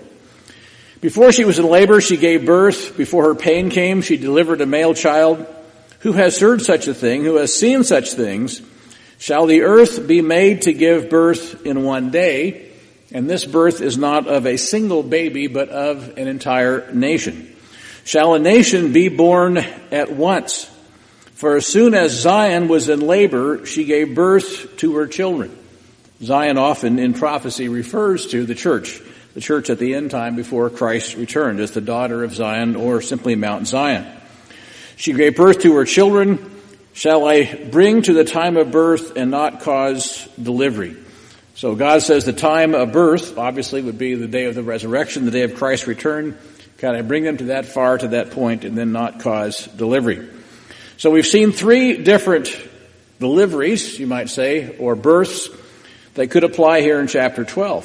Speaker 1: "Before she was in labor, she gave birth. Before her pain came, she delivered a male child. Who has heard such a thing? Who has seen such things? Shall the earth be made to give birth in one day? And this birth is not of a single baby, but of an entire nation. Shall a nation be born at once? For as soon as Zion was in labor, she gave birth to her children." Zion often in prophecy refers to the church. The church at the end time before Christ returned as the daughter of Zion or simply Mount Zion. "She gave birth to her children. Shall I bring to the time of birth and not cause delivery?" So God says the time of birth obviously would be the day of the resurrection, the day of Christ's return. Can I bring them to that far, to that point, and then not cause delivery? So we've seen three different deliveries, you might say, or births that could apply here in chapter twelve.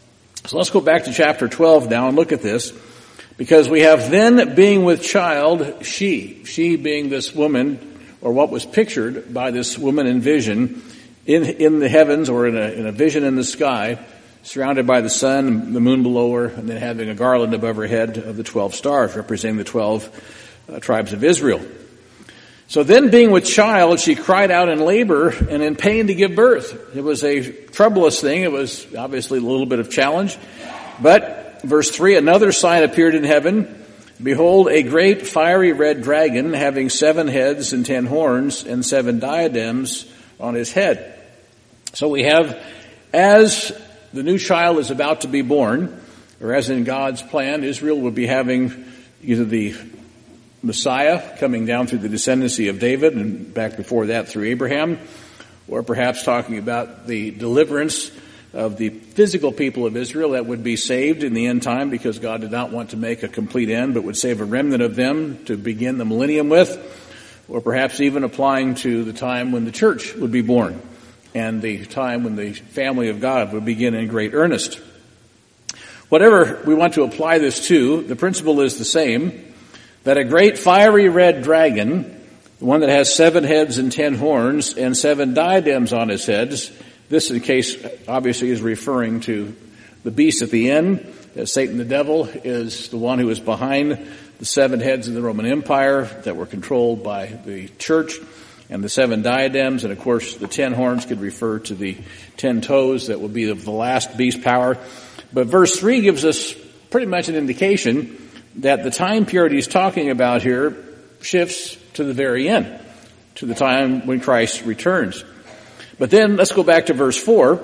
Speaker 1: So let's go back to chapter twelve now and look at this, because we have then being with child, she, she being this woman, or what was pictured by this woman in vision, in in the heavens or in a, in a vision in the sky, surrounded by the sun, the moon below her, and then having a garland above her head of the twelve stars, representing the twelve uh, tribes of Israel. So then being with child, she cried out in labor and in pain to give birth. It was a troublous thing. It was obviously a little bit of challenge. But, verse three, "Another sign appeared in heaven. Behold, a great fiery red dragon, having seven heads and ten horns and seven diadems on his head." So we have, as the new child is about to be born, or as in God's plan, Israel would be having either the Messiah coming down through the descendancy of David and back before that through Abraham, or perhaps talking about the deliverance of the physical people of Israel that would be saved in the end time, because God did not want to make a complete end but would save a remnant of them to begin the millennium with, or perhaps even applying to the time when the church would be born and the time when the family of God would begin in great earnest. Whatever we want to apply this to, the principle is the same, that a great fiery red dragon, the one that has seven heads and ten horns and seven diadems on his heads, this in case obviously is referring to the beast at the end, as Satan the devil is the one who is behind the seven heads of the Roman Empire that were controlled by the church, and the seven diadems, and of course the ten horns could refer to the ten toes that will be of the last beast power. But verse three gives us pretty much an indication that the time period he's talking about here shifts to the very end, to the time when Christ returns. But then let's go back to verse four.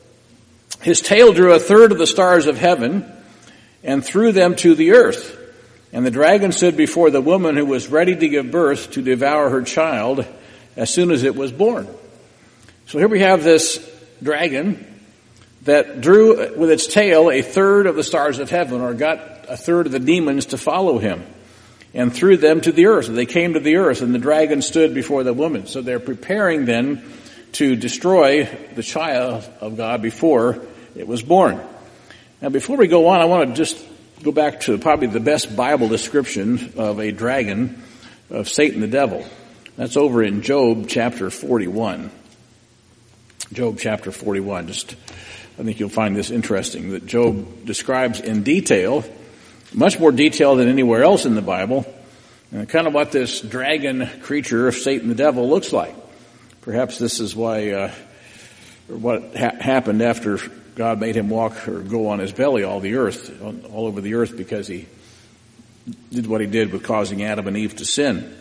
Speaker 1: "His tail drew a third of the stars of heaven and threw them to the earth. And the dragon stood before the woman who was ready to give birth to devour her child as soon as it was born." So here we have this dragon that drew with its tail a third of the stars of heaven, or got a third of the demons to follow him, and threw them to the earth. They came to the earth, and the dragon stood before the woman. So they're preparing then to destroy the child of God before it was born. Now before we go on, I want to just go back to probably the best Bible description of a dragon, of Satan the devil. That's over in Job chapter forty-one. Job chapter forty-one. Just, I think you'll find this interesting, that Job describes in detail, much more detail than anywhere else in the Bible, and kind of what this dragon creature of Satan the devil looks like. Perhaps this is why, uh, what ha- happened after God made him walk or go on his belly all the earth, all over the earth, because he did what he did with causing Adam and Eve to sin.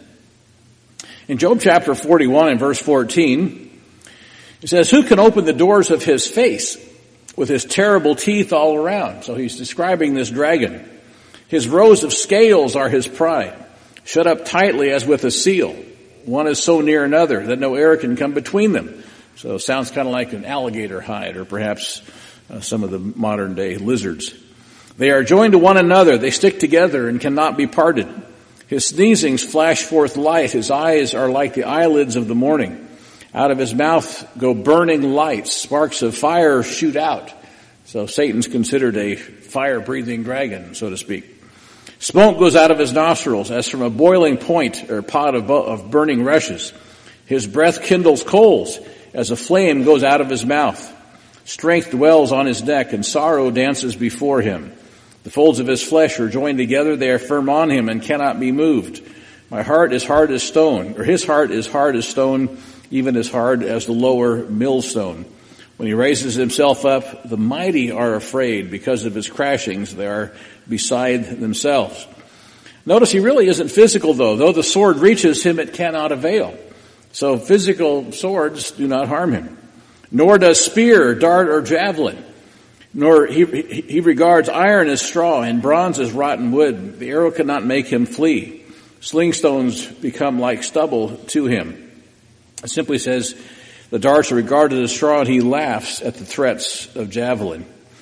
Speaker 1: In Job chapter forty-one and verse fourteen, it says, "Who can open the doors of his face with his terrible teeth all around?" So he's describing this dragon. "His rows of scales are his pride, shut up tightly as with a seal. One is so near another that no air can come between them." So it sounds kind of like an alligator hide, or perhaps uh, some of the modern day lizards. "They are joined to one another. They stick together and cannot be parted. His sneezings flash forth light. His eyes are like the eyelids of the morning. Out of his mouth go burning lights. Sparks of fire shoot out." So Satan's considered a fire-breathing dragon, so to speak. "Smoke goes out of his nostrils as from a boiling point or pot of, of burning rushes. His breath kindles coals as a flame goes out of his mouth. Strength dwells on his neck and sorrow dances before him. The folds of his flesh are joined together. They are firm on him and cannot be moved. My heart is hard as stone, or his heart is hard as stone, even as hard as the lower millstone. When he raises himself up, the mighty are afraid. Because of his crashings, they are beside themselves." Notice he really isn't physical, though. Though the sword reaches him, it cannot avail. So physical swords do not harm him. "Nor does spear, dart, or javelin. Nor he, he regards iron as straw and bronze as rotten wood. The arrow cannot make him flee. Slingstones become like stubble to him." It simply says, the darts are regarded as straw, and he laughs at the threats of javelin.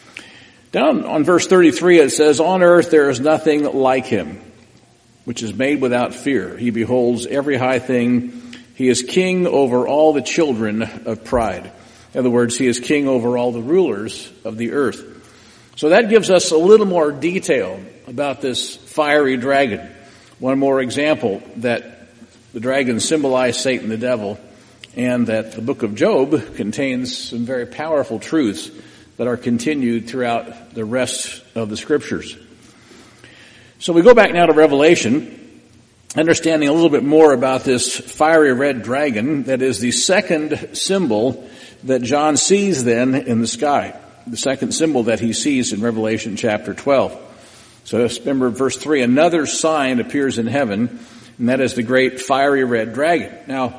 Speaker 1: Down on verse thirty-three, it says, "On earth there is nothing like him, which is made without fear. He beholds every high thing. He is king over all the children of pride." In other words, he is king over all the rulers of the earth. So that gives us a little more detail about this fiery dragon. One more example that the dragon symbolized Satan the devil, and that the book of Job contains some very powerful truths that are continued throughout the rest of the scriptures. So we go back now to Revelation, understanding a little bit more about this fiery red dragon that is the second symbol that John sees then in the sky. The second symbol that he sees in Revelation chapter twelve. So remember verse three, "Another sign appears in heaven, and that is the great fiery red dragon." Now,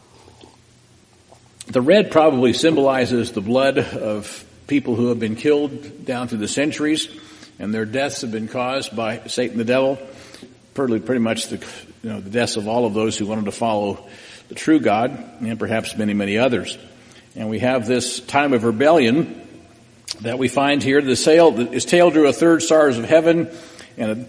Speaker 1: the red probably symbolizes the blood of people who have been killed down through the centuries, and their deaths have been caused by Satan the devil. Pretty, pretty much the, you know, the deaths of all of those who wanted to follow the true God, and perhaps many, many others. And we have this time of rebellion that we find here. The sail, his tail drew a third stars of heaven, and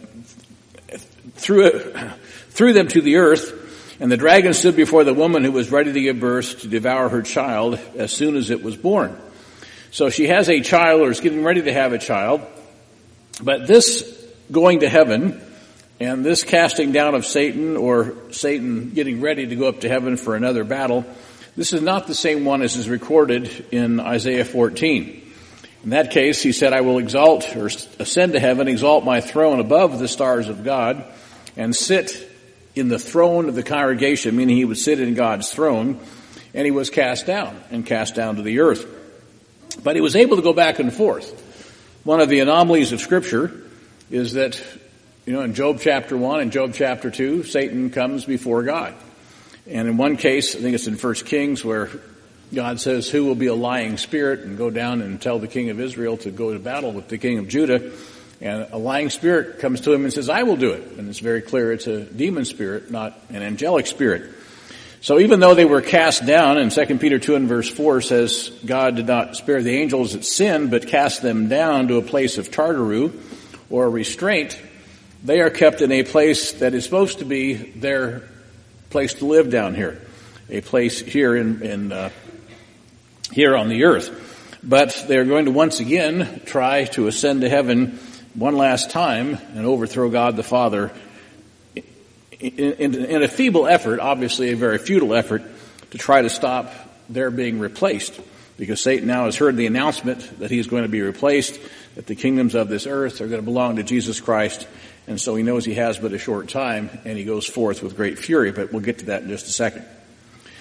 Speaker 1: threw it, threw them to the earth. And the dragon stood before the woman who was ready to give birth to devour her child as soon as it was born. So she has a child, or is getting ready to have a child. But this going to heaven, and this casting down of Satan, or Satan getting ready to go up to heaven for another battle, this is not the same one as is recorded in Isaiah fourteen. In that case, he said, "I will exalt, or ascend to heaven, exalt my throne above the stars of God, and sit in the throne of the congregation," meaning he would sit in God's throne, and he was cast down, and cast down to the earth. But he was able to go back and forth. One of the anomalies of Scripture is that, you know, in Job chapter one and Job chapter two, Satan comes before God. And in one case, I think it's in First Kings, where God says, "Who will be a lying spirit and go down and tell the king of Israel to go to battle with the king of Judah?" And a lying spirit comes to him and says, "I will do it." And it's very clear it's a demon spirit, not an angelic spirit. So even though they were cast down, and Second Peter two and verse four says, God did not spare the angels that sinned, but cast them down to a place of Tartaru, or restraint, they are kept in a place that is supposed to be their place to live down here, a place here in, in uh, here on the earth. But they're going to once again try to ascend to heaven one last time and overthrow God the Father in, in, in a feeble effort, obviously a very futile effort, to try to stop their being replaced. Because Satan now has heard the announcement that he's going to be replaced, that the kingdoms of this earth are going to belong to Jesus Christ, and so he knows he has but a short time, and he goes forth with great fury. But we'll get to that in just a second.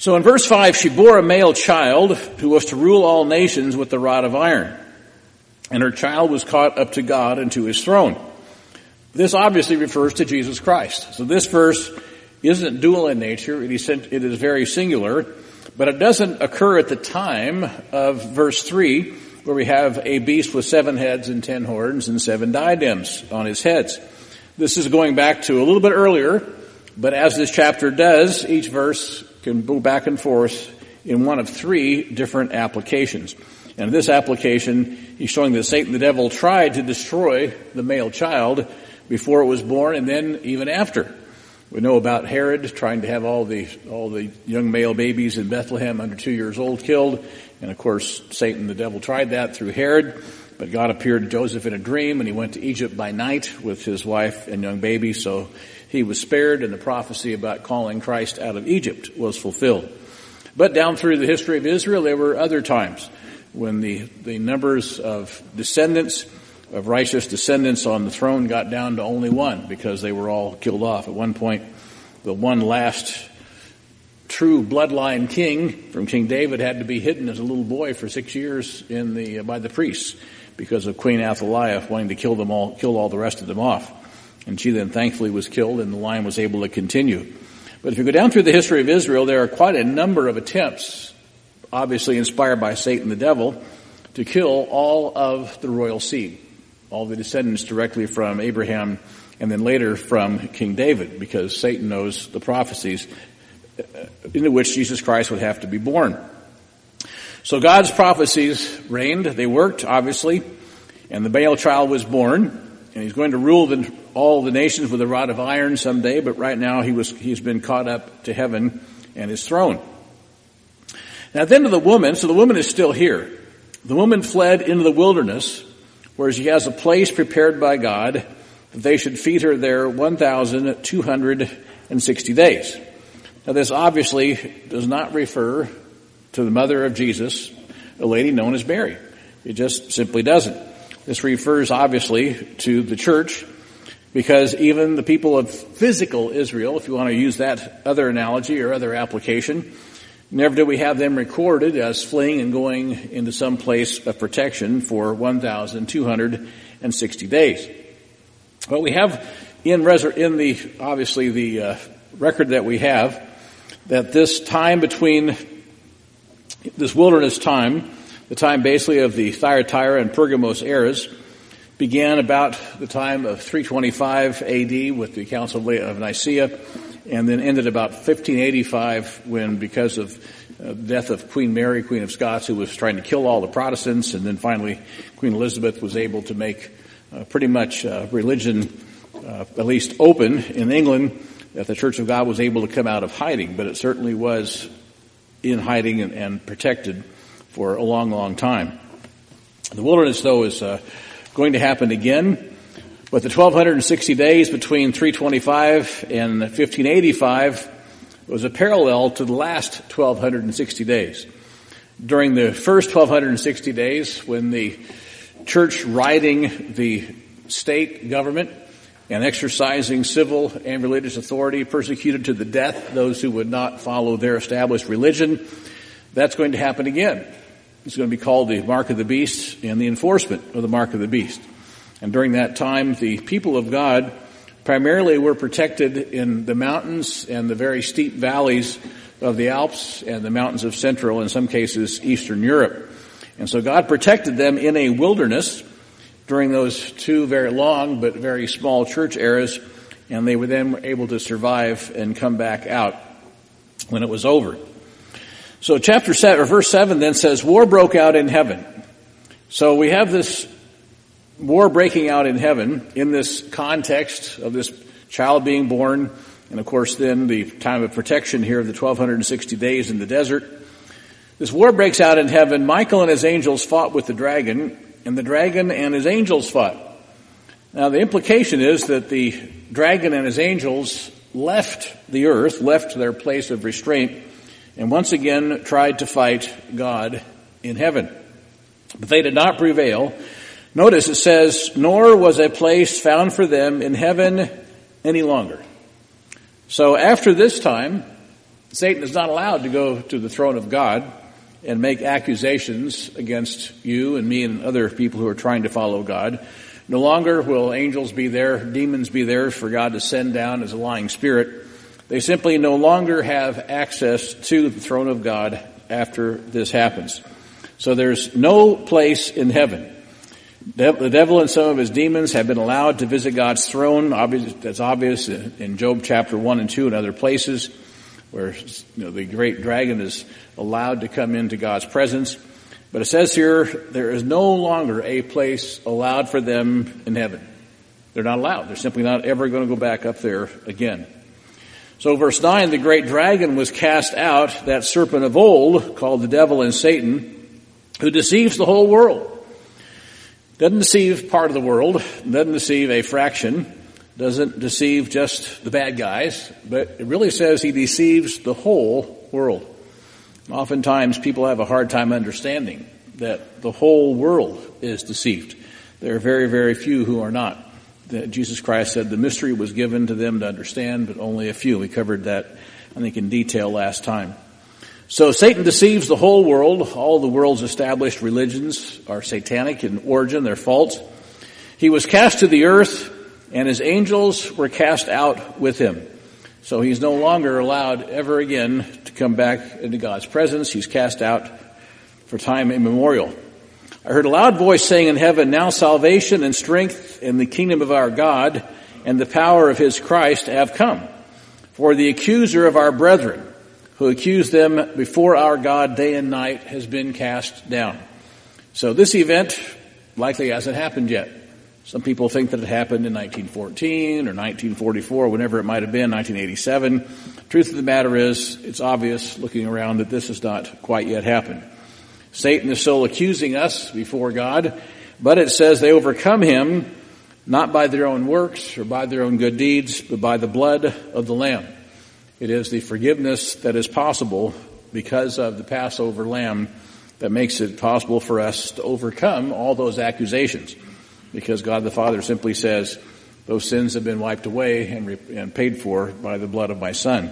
Speaker 1: So in verse five, she bore a male child who was to rule all nations with the rod of iron. And her child was caught up to God and to his throne. This obviously refers to Jesus Christ. So this verse isn't dual in nature. It is very singular. But it doesn't occur at the time of verse three, where we have a beast with seven heads and ten horns and seven diadems on his heads. This is going back to a little bit earlier, but as this chapter does, each verse can go back and forth in one of three different applications. And in this application, he's showing that Satan the devil tried to destroy the male child before it was born and then even after. We know about Herod trying to have all the all the young male babies in Bethlehem under two years old killed. And of course, Satan the devil tried that through Herod. But God appeared to Joseph in a dream, and he went to Egypt by night with his wife and young baby. So he was spared, and the prophecy about calling Christ out of Egypt was fulfilled. But down through the history of Israel, there were other times when the, the numbers of descendants, of righteous descendants on the throne got down to only one because they were all killed off. At one point, the one last true bloodline king from King David had to be hidden as a little boy for six years in the uh, by the priests because of Queen Athaliah wanting to kill them all, kill all the rest of them off. And she then thankfully was killed, and the line was able to continue. But if you go down through the history of Israel, there are quite a number of attempts, obviously inspired by Satan the devil, to kill all of the royal seed, all the descendants directly from Abraham and then later from King David, because Satan knows the prophecies into which Jesus Christ would have to be born. So God's prophecies reigned, they worked, obviously, and the male child was born, and he's going to rule the, all the nations with a rod of iron someday, but right now he was, he's been caught up to heaven and his throne. Now then to the woman, so the woman is still here. The woman fled into the wilderness, where she has a place prepared by God that they should feed her there one thousand two hundred sixty days. Now this obviously does not refer to the mother of Jesus, a lady known as Mary. It just simply doesn't. This refers obviously to the church, because even the people of physical Israel, if you want to use that other analogy or other application, never did we have them recorded as fleeing and going into some place of protection for one thousand two hundred sixty days. But we have in, resur- in the, obviously the uh, record that we have, that this time between, this wilderness time, the time basically of the Thyatira and Pergamos eras, began about the time of three twenty-five A D with the Council of Nicaea, and then ended about fifteen eighty-five when, because of uh, the death of Queen Mary, Queen of Scots, who was trying to kill all the Protestants, and then finally Queen Elizabeth was able to make uh, pretty much uh, religion uh, at least open in England, that the Church of God was able to come out of hiding, but it certainly was in hiding and, and protected for a long, long time. The wilderness, though, is uh, going to happen again, but the twelve sixty days between three twenty-five and fifteen eighty-five was a parallel to the last twelve sixty days. During the first twelve sixty days, when the church riding the state government and exercising civil and religious authority persecuted to the death those who would not follow their established religion, that's going to happen again. It's going to be called the Mark of the Beast and the enforcement of the Mark of the Beast. And during that time, the people of God primarily were protected in the mountains and the very steep valleys of the Alps and the mountains of Central, in some cases, Eastern Europe. And so God protected them in a wilderness during those two very long but very small church eras, and they were then able to survive and come back out when it was over. So chapter seven, or verse seven then says, war broke out in heaven. So we have this war breaking out in heaven in this context of this child being born, and of course then the time of protection here of the twelve sixty days in the desert. This war breaks out in heaven. Michael and his angels fought with the dragon, and the dragon and his angels fought. Now the implication is that the dragon and his angels left the earth, left their place of restraint, and once again tried to fight God in heaven. But they did not prevail. Notice it says, nor was a place found for them in heaven any longer. So after this time, Satan is not allowed to go to the throne of God and make accusations against you and me and other people who are trying to follow God. No longer will angels be there, demons be there for God to send down as a lying spirit. They simply no longer have access to the throne of God after this happens. So there's no place in heaven. The devil and some of his demons have been allowed to visit God's throne. That's obvious in Job chapter one and two and other places where, you know, the great dragon is allowed to come into God's presence. But it says here, there is no longer a place allowed for them in heaven. They're not allowed. They're simply not ever going to go back up there again. So verse nine, the great dragon was cast out, that serpent of old, called the devil and Satan, who deceives the whole world. Doesn't deceive part of the world, doesn't deceive a fraction, doesn't deceive just the bad guys, but it really says he deceives the whole world. Oftentimes people have a hard time understanding that the whole world is deceived. There are very, very few who are not. That Jesus Christ said the mystery was given to them to understand, but only a few. We covered that, I think, in detail last time. So Satan deceives the whole world. All the world's established religions are satanic in origin. They're false. He was cast to the earth, and his angels were cast out with him. So he's no longer allowed ever again to come back into God's presence. He's cast out for time immemorial. I heard a loud voice saying in heaven, now salvation and strength in the kingdom of our God and the power of his Christ have come. For the accuser of our brethren, who accused them before our God day and night, has been cast down. So this event likely hasn't happened yet. Some people think that it happened in nineteen fourteen or nineteen forty-four, whenever it might have been, nineteen eighty-seven. Truth of the matter is, it's obvious looking around that this has not quite yet happened. Satan is still accusing us before God, but it says they overcome him not by their own works or by their own good deeds, but by the blood of the Lamb. It is the forgiveness that is possible because of the Passover Lamb that makes it possible for us to overcome all those accusations. Because God the Father simply says, those sins have been wiped away and, re- and paid for by the blood of my Son.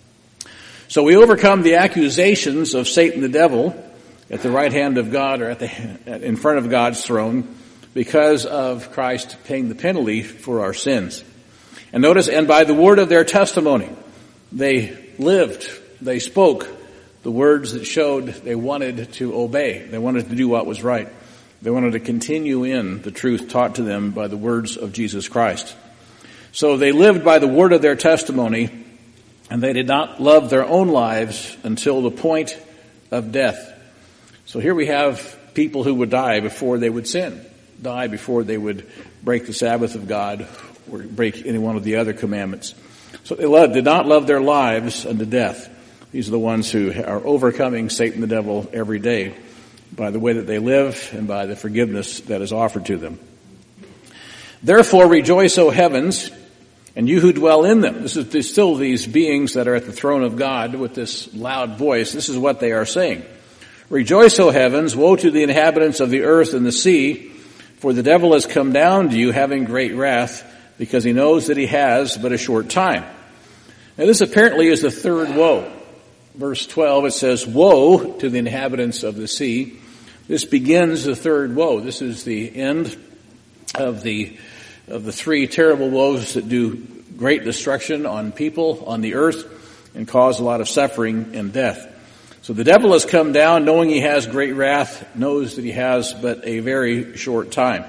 Speaker 1: So we overcome the accusations of Satan the devil at the right hand of God, or at the in front of God's throne, because of Christ paying the penalty for our sins. And notice, and by the word of their testimony, they lived, they spoke the words that showed they wanted to obey. They wanted to do what was right. They wanted to continue in the truth taught to them by the words of Jesus Christ. So they lived by the word of their testimony, and they did not love their own lives until the point of death. So here we have people who would die before they would sin, die before they would break the Sabbath of God or break any one of the other commandments. So they loved, did not love their lives unto death. These are the ones who are overcoming Satan the devil every day by the way that they live and by the forgiveness that is offered to them. Therefore rejoice, O heavens, and you who dwell in them. This is still these beings that are at the throne of God with this loud voice. This is what they are saying. Rejoice, O heavens, woe to the inhabitants of the earth and the sea, for the devil has come down to you having great wrath, because he knows that he has but a short time. Now this apparently is the third woe. Verse twelve, it says, woe to the inhabitants of the sea. This begins the third woe. This is the end of the of the three terrible woes that do great destruction on people, on the earth, and cause a lot of suffering and death. So the devil has come down knowing he has great wrath, knows that he has but a very short time.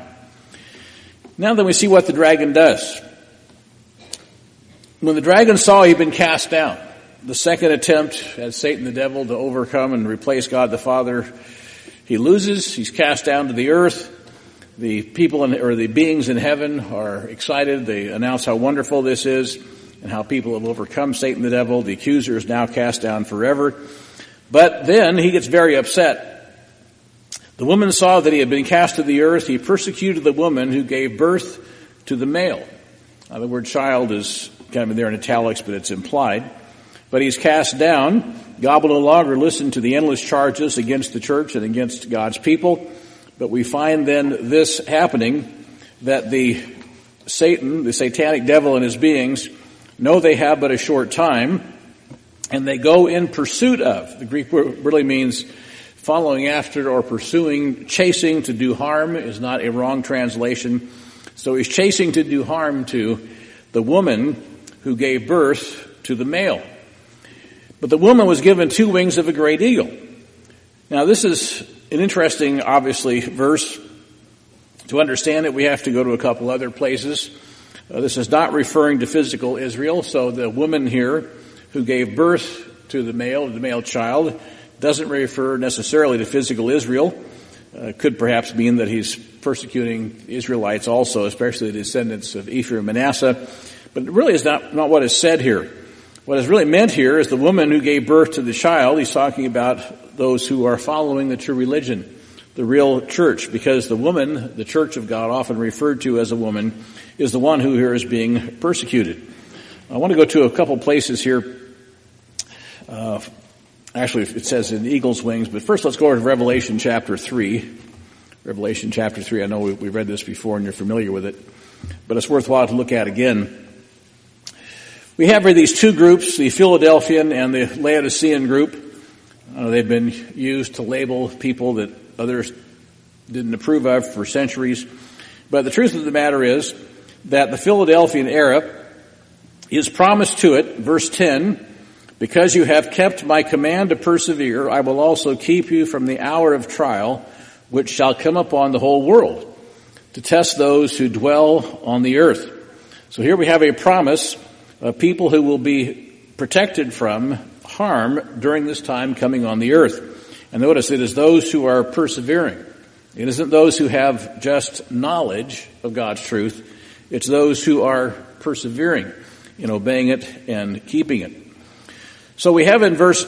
Speaker 1: Now then we see what the dragon does. When the dragon saw he'd been cast down, the second attempt at Satan the devil to overcome and replace God the Father, he loses. He's cast down to the earth. The people in, or the beings in heaven are excited. They announce how wonderful this is and how people have overcome Satan the devil. The accuser is now cast down forever. But then he gets very upset. The woman saw that he had been cast to the earth. He persecuted the woman who gave birth to the male. Now, the word child is kind of there in italics, but it's implied. But he's cast down. God will no longer listen to the endless charges against the church and against God's people. But we find then this happening, that the Satan, the satanic devil and his beings, know they have but a short time. and they go in pursuit of. The Greek word really means following after or pursuing. Chasing to do harm is not a wrong translation. So he's chasing to do harm to the woman who gave birth to the male. But the woman was given two wings of a great eagle. Now this is an interesting, obviously, verse. To understand it, we have to go to a couple other places. Uh, this is not referring to physical Israel, so the woman here who gave birth to the male, the male child, doesn't refer necessarily to physical Israel. Uh, could perhaps mean that he's persecuting Israelites also, especially the descendants of Ephraim and Manasseh. But it really is not, not what is said here. What is really meant here is the woman who gave birth to the child. He's talking about those who are following the true religion, the real church, because the woman, the church of God, often referred to as a woman, is the one who here is being persecuted. I want to go to a couple places here. Uh, actually, it says in eagle's wings, but first let's go over to Revelation chapter three. Revelation chapter three, I know we, we read this before and you're familiar with it, but it's worthwhile to look at again. We have here these two groups, the Philadelphian and the Laodicean group. Uh, they've been used to label people that others didn't approve of for centuries. But the truth of the matter is that the Philadelphian era is promised to it, verse ten, because you have kept my command to persevere, I will also keep you from the hour of trial, which shall come upon the whole world, to test those who dwell on the earth. So here we have a promise of people who will be protected from harm during this time coming on the earth. And notice it is those who are persevering. It isn't those who have just knowledge of God's truth. It's those who are persevering in obeying it and keeping it. So we have in verse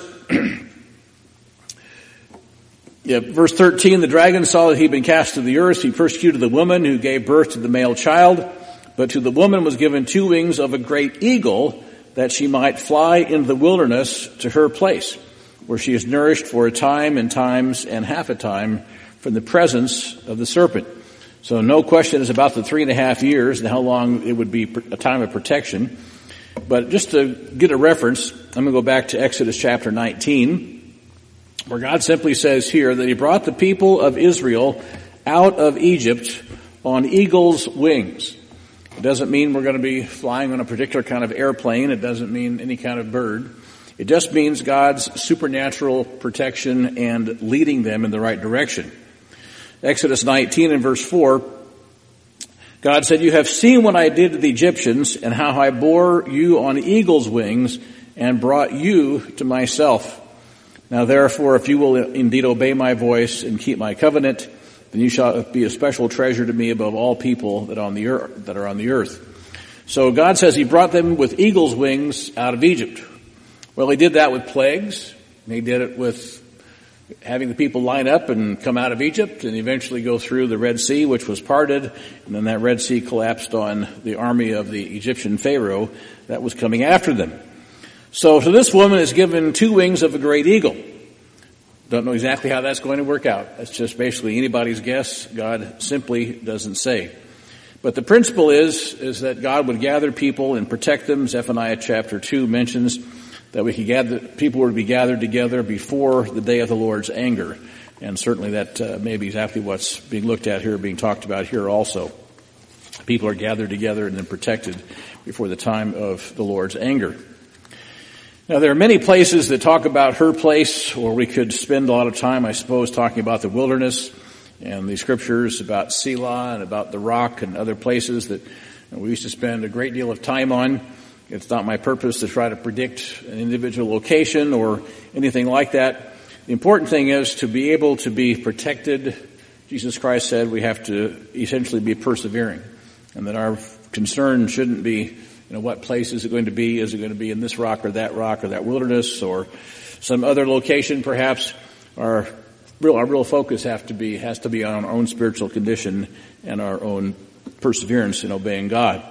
Speaker 1: yeah, verse thirteen, the dragon saw that he had been cast to the earth. He persecuted the woman who gave birth to the male child. But to the woman was given two wings of a great eagle, that she might fly into the wilderness to her place, where she is nourished for a time and times and half a time from the presence of the serpent. So no question is about the three and a half years and how long it would be a time of protection. But just to get a reference, I'm going to go back to Exodus chapter nineteen, where God simply says here that he brought the people of Israel out of Egypt on eagle's wings. It doesn't mean we're going to be flying on a particular kind of airplane. It doesn't mean any kind of bird. It just means God's supernatural protection and leading them in the right direction. Exodus nineteen and verse four, God said, you have seen what I did to the Egyptians and how I bore you on eagle's wings and brought you to myself. Now therefore, if you will indeed obey my voice and keep my covenant, then you shall be a special treasure to me above all people that on the earth, that are on the earth. So God says he brought them with eagle's wings out of Egypt. Well, he did that with plagues. He did it with having the people line up and come out of Egypt and eventually go through the Red Sea, which was parted. And then that Red Sea collapsed on the army of the Egyptian Pharaoh that was coming after them. So, so this woman is given two wings of a great eagle. Don't know exactly how that's going to work out. That's just basically anybody's guess. God simply doesn't say. But the principle is, is that God would gather people and protect them. Zephaniah chapter two mentions that we could gather, people were to be gathered together before the day of the Lord's anger. And certainly that uh, may be exactly what's being looked at here, being talked about here also. People are gathered together and then protected before the time of the Lord's anger. Now, there are many places that talk about her place, or we could spend a lot of time, I suppose, talking about the wilderness and the scriptures about Selah and about the rock and other places that we used to spend a great deal of time on. It's not my purpose to try to predict an individual location or anything like that. The important thing is to be able to be protected. Jesus Christ said we have to essentially be persevering, and that our concern shouldn't be, you know, what place is it going to be? Is it going to be in this rock or that rock or that wilderness or some other location perhaps? Our real, our real focus have to be, has to be on our own spiritual condition and our own perseverance in obeying God.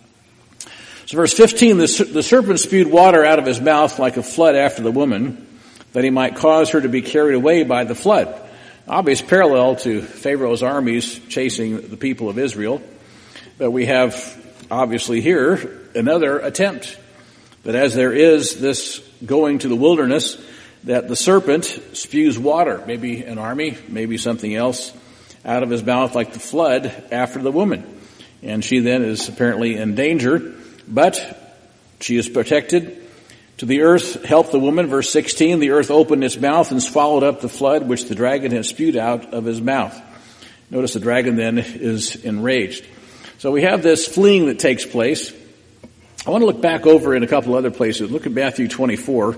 Speaker 1: So verse fifteen, the, the serpent spewed water out of his mouth like a flood after the woman, that he might cause her to be carried away by the flood. Obvious parallel to Pharaoh's armies chasing the people of Israel. But we have obviously here another attempt. But as there is this going to the wilderness, that the serpent spews water, maybe an army, maybe something else, out of his mouth like the flood after the woman. And she then is apparently in danger, but she is protected. To the earth helped the woman, verse sixteen, the earth opened its mouth and swallowed up the flood which the dragon had spewed out of his mouth. Notice the dragon then is enraged. So we have this fleeing that takes place. I want to look back over in a couple other places. Look at Matthew twenty-four.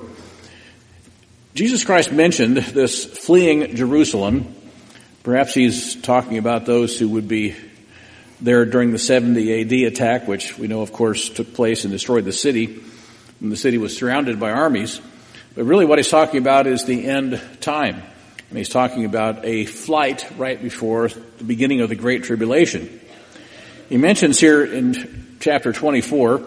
Speaker 1: Jesus Christ mentioned this fleeing Jerusalem. Perhaps he's talking about those who would be there during the seventy A D attack, which we know, of course, took place and destroyed the city. And the city was surrounded by armies. But really what he's talking about is the end time. And he's talking about a flight right before the beginning of the Great Tribulation. He mentions here in chapter twenty-four,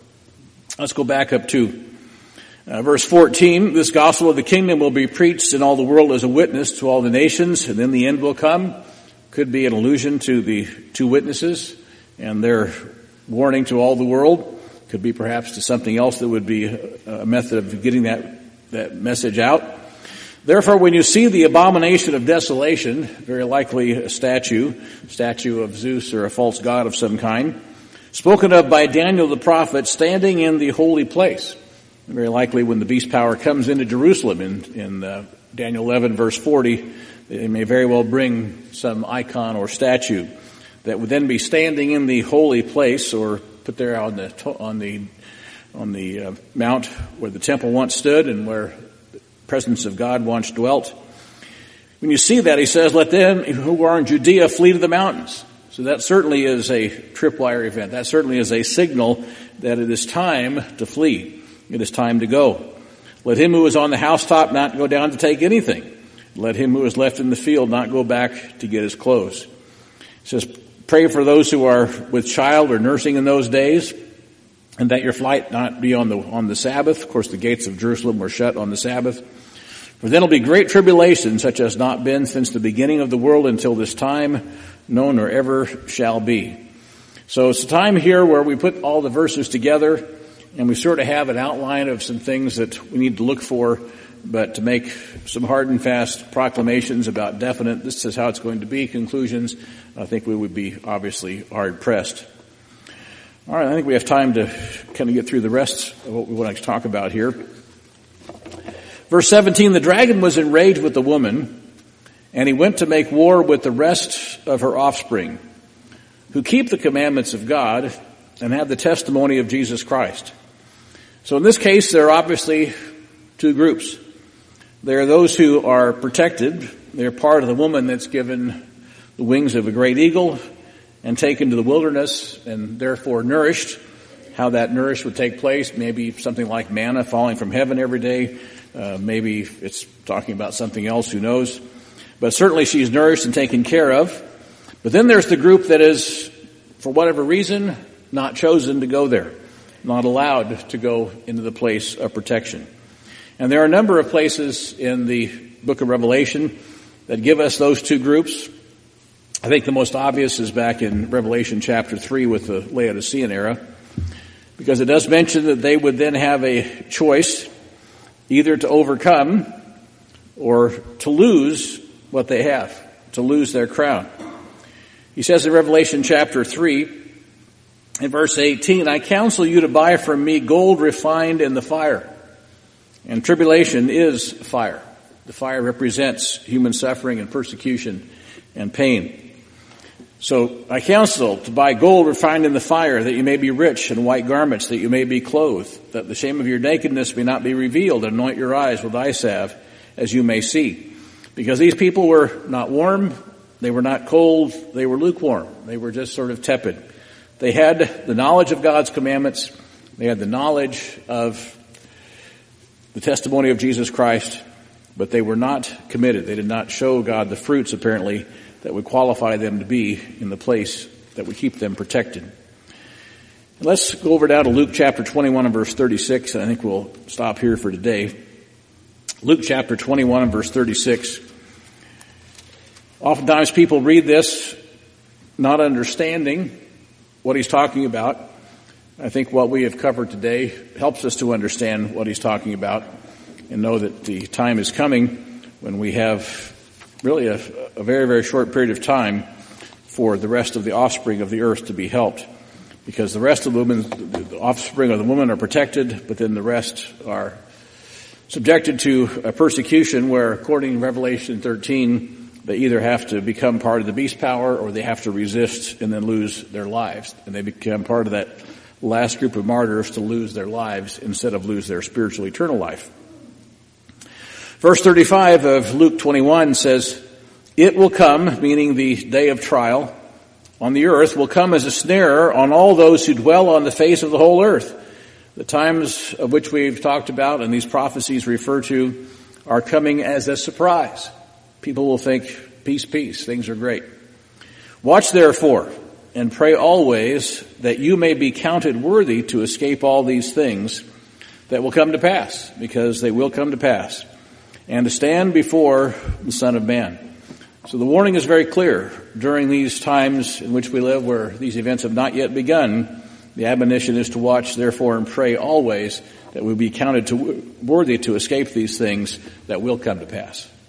Speaker 1: let's go back up to uh, verse fourteen, this gospel of the kingdom will be preached in all the world as a witness to all the nations, and then the end will come. Could be an allusion to the two witnesses and their warning to all the world. Could be perhaps to something else that would be a method of getting that, that message out. Therefore, when you see the abomination of desolation, very likely a statue, statue of Zeus or a false god of some kind, spoken of by Daniel the prophet, standing in the holy place. Very likely when the beast power comes into Jerusalem in, in uh, Daniel eleven verse forty, they may very well bring some icon or statue that would then be standing in the holy place, or put there on the on the on the uh, mount where the temple once stood and where the presence of God once dwelt. When you see that, he says, "Let them who are in Judea flee to the mountains." So that certainly is a tripwire event. That certainly is a signal that it is time to flee. It is time to go. Let him who is on the housetop not go down to take anything. Let him who is left in the field not go back to get his clothes. It says, pray for those who are with child or nursing in those days, and that your flight not be on the on the Sabbath. Of course, the gates of Jerusalem were shut on the Sabbath. For then will be great tribulation, such as not been since the beginning of the world until this time, no nor ever shall be. So it's a time here where we put all the verses together, and we sort of have an outline of some things that we need to look for, but to make some hard and fast proclamations about definite, this is how it's going to be, conclusions, I think we would be obviously hard pressed. All right, I think we have time to kind of get through the rest of what we want to talk about here. Verse seventeen, the dragon was enraged with the woman, and he went to make war with the rest of her offspring, who keep the commandments of God and have the testimony of Jesus Christ. So in this case, there are obviously two groups. There are those who are protected. They're part of the woman that's given the wings of a great eagle and taken to the wilderness and therefore nourished. How that nourished would take place, maybe something like manna falling from heaven every day. Uh, maybe it's talking about something else, who knows. But certainly she's nourished and taken care of. But then there's the group that is, for whatever reason, not chosen to go there, not allowed to go into the place of protection. And there are a number of places in the book of Revelation that give us those two groups. I think the most obvious is back in Revelation chapter three with the Laodicean era, because it does mention that they would then have a choice either to overcome or to lose what they have, to lose their crown. He says in Revelation chapter three, in verse eighteen, I counsel you to buy from me gold refined in the fire. And tribulation is fire. The fire represents human suffering and persecution and pain. So I counsel to buy gold refined in the fire, that you may be rich, and white garments, that you may be clothed, that the shame of your nakedness may not be revealed, and anoint your eyes with eye salve, as you may see. Because these people were not warm, they were not cold, they were lukewarm. They were just sort of tepid. They had the knowledge of God's commandments. They had the knowledge of the testimony of Jesus Christ, but they were not committed. They did not show God the fruits, apparently, that would qualify them to be in the place that would keep them protected. And let's go over now to Luke chapter twenty-one and verse thirty-six, and I think we'll stop here for today. Luke chapter twenty-one and verse thirty-six. Oftentimes people read this not understanding what he's talking about. I think what we have covered today helps us to understand what he's talking about and know that the time is coming when we have really a, a very, very short period of time for the rest of the offspring of the earth to be helped. Because the rest of the women, the offspring of the woman are protected, but then the rest are subjected to a persecution where, according to Revelation thirteen, they either have to become part of the beast power or they have to resist and then lose their lives. And they become part of that last group of martyrs to lose their lives instead of lose their spiritual eternal life. Verse thirty-five of Luke twenty-one says, "It will come," meaning the day of trial on the earth, "will come as a snare on all those who dwell on the face of the whole earth." The times of which we've talked about and these prophecies refer to are coming as a surprise. People will think, peace, peace, things are great. "Watch therefore and pray always that you may be counted worthy to escape all these things that will come to pass," because they will come to pass, "and to stand before the Son of Man." So the warning is very clear. During these times in which we live, where these events have not yet begun, the admonition is to watch therefore and pray always that we be counted to worthy to escape these things that will come to pass.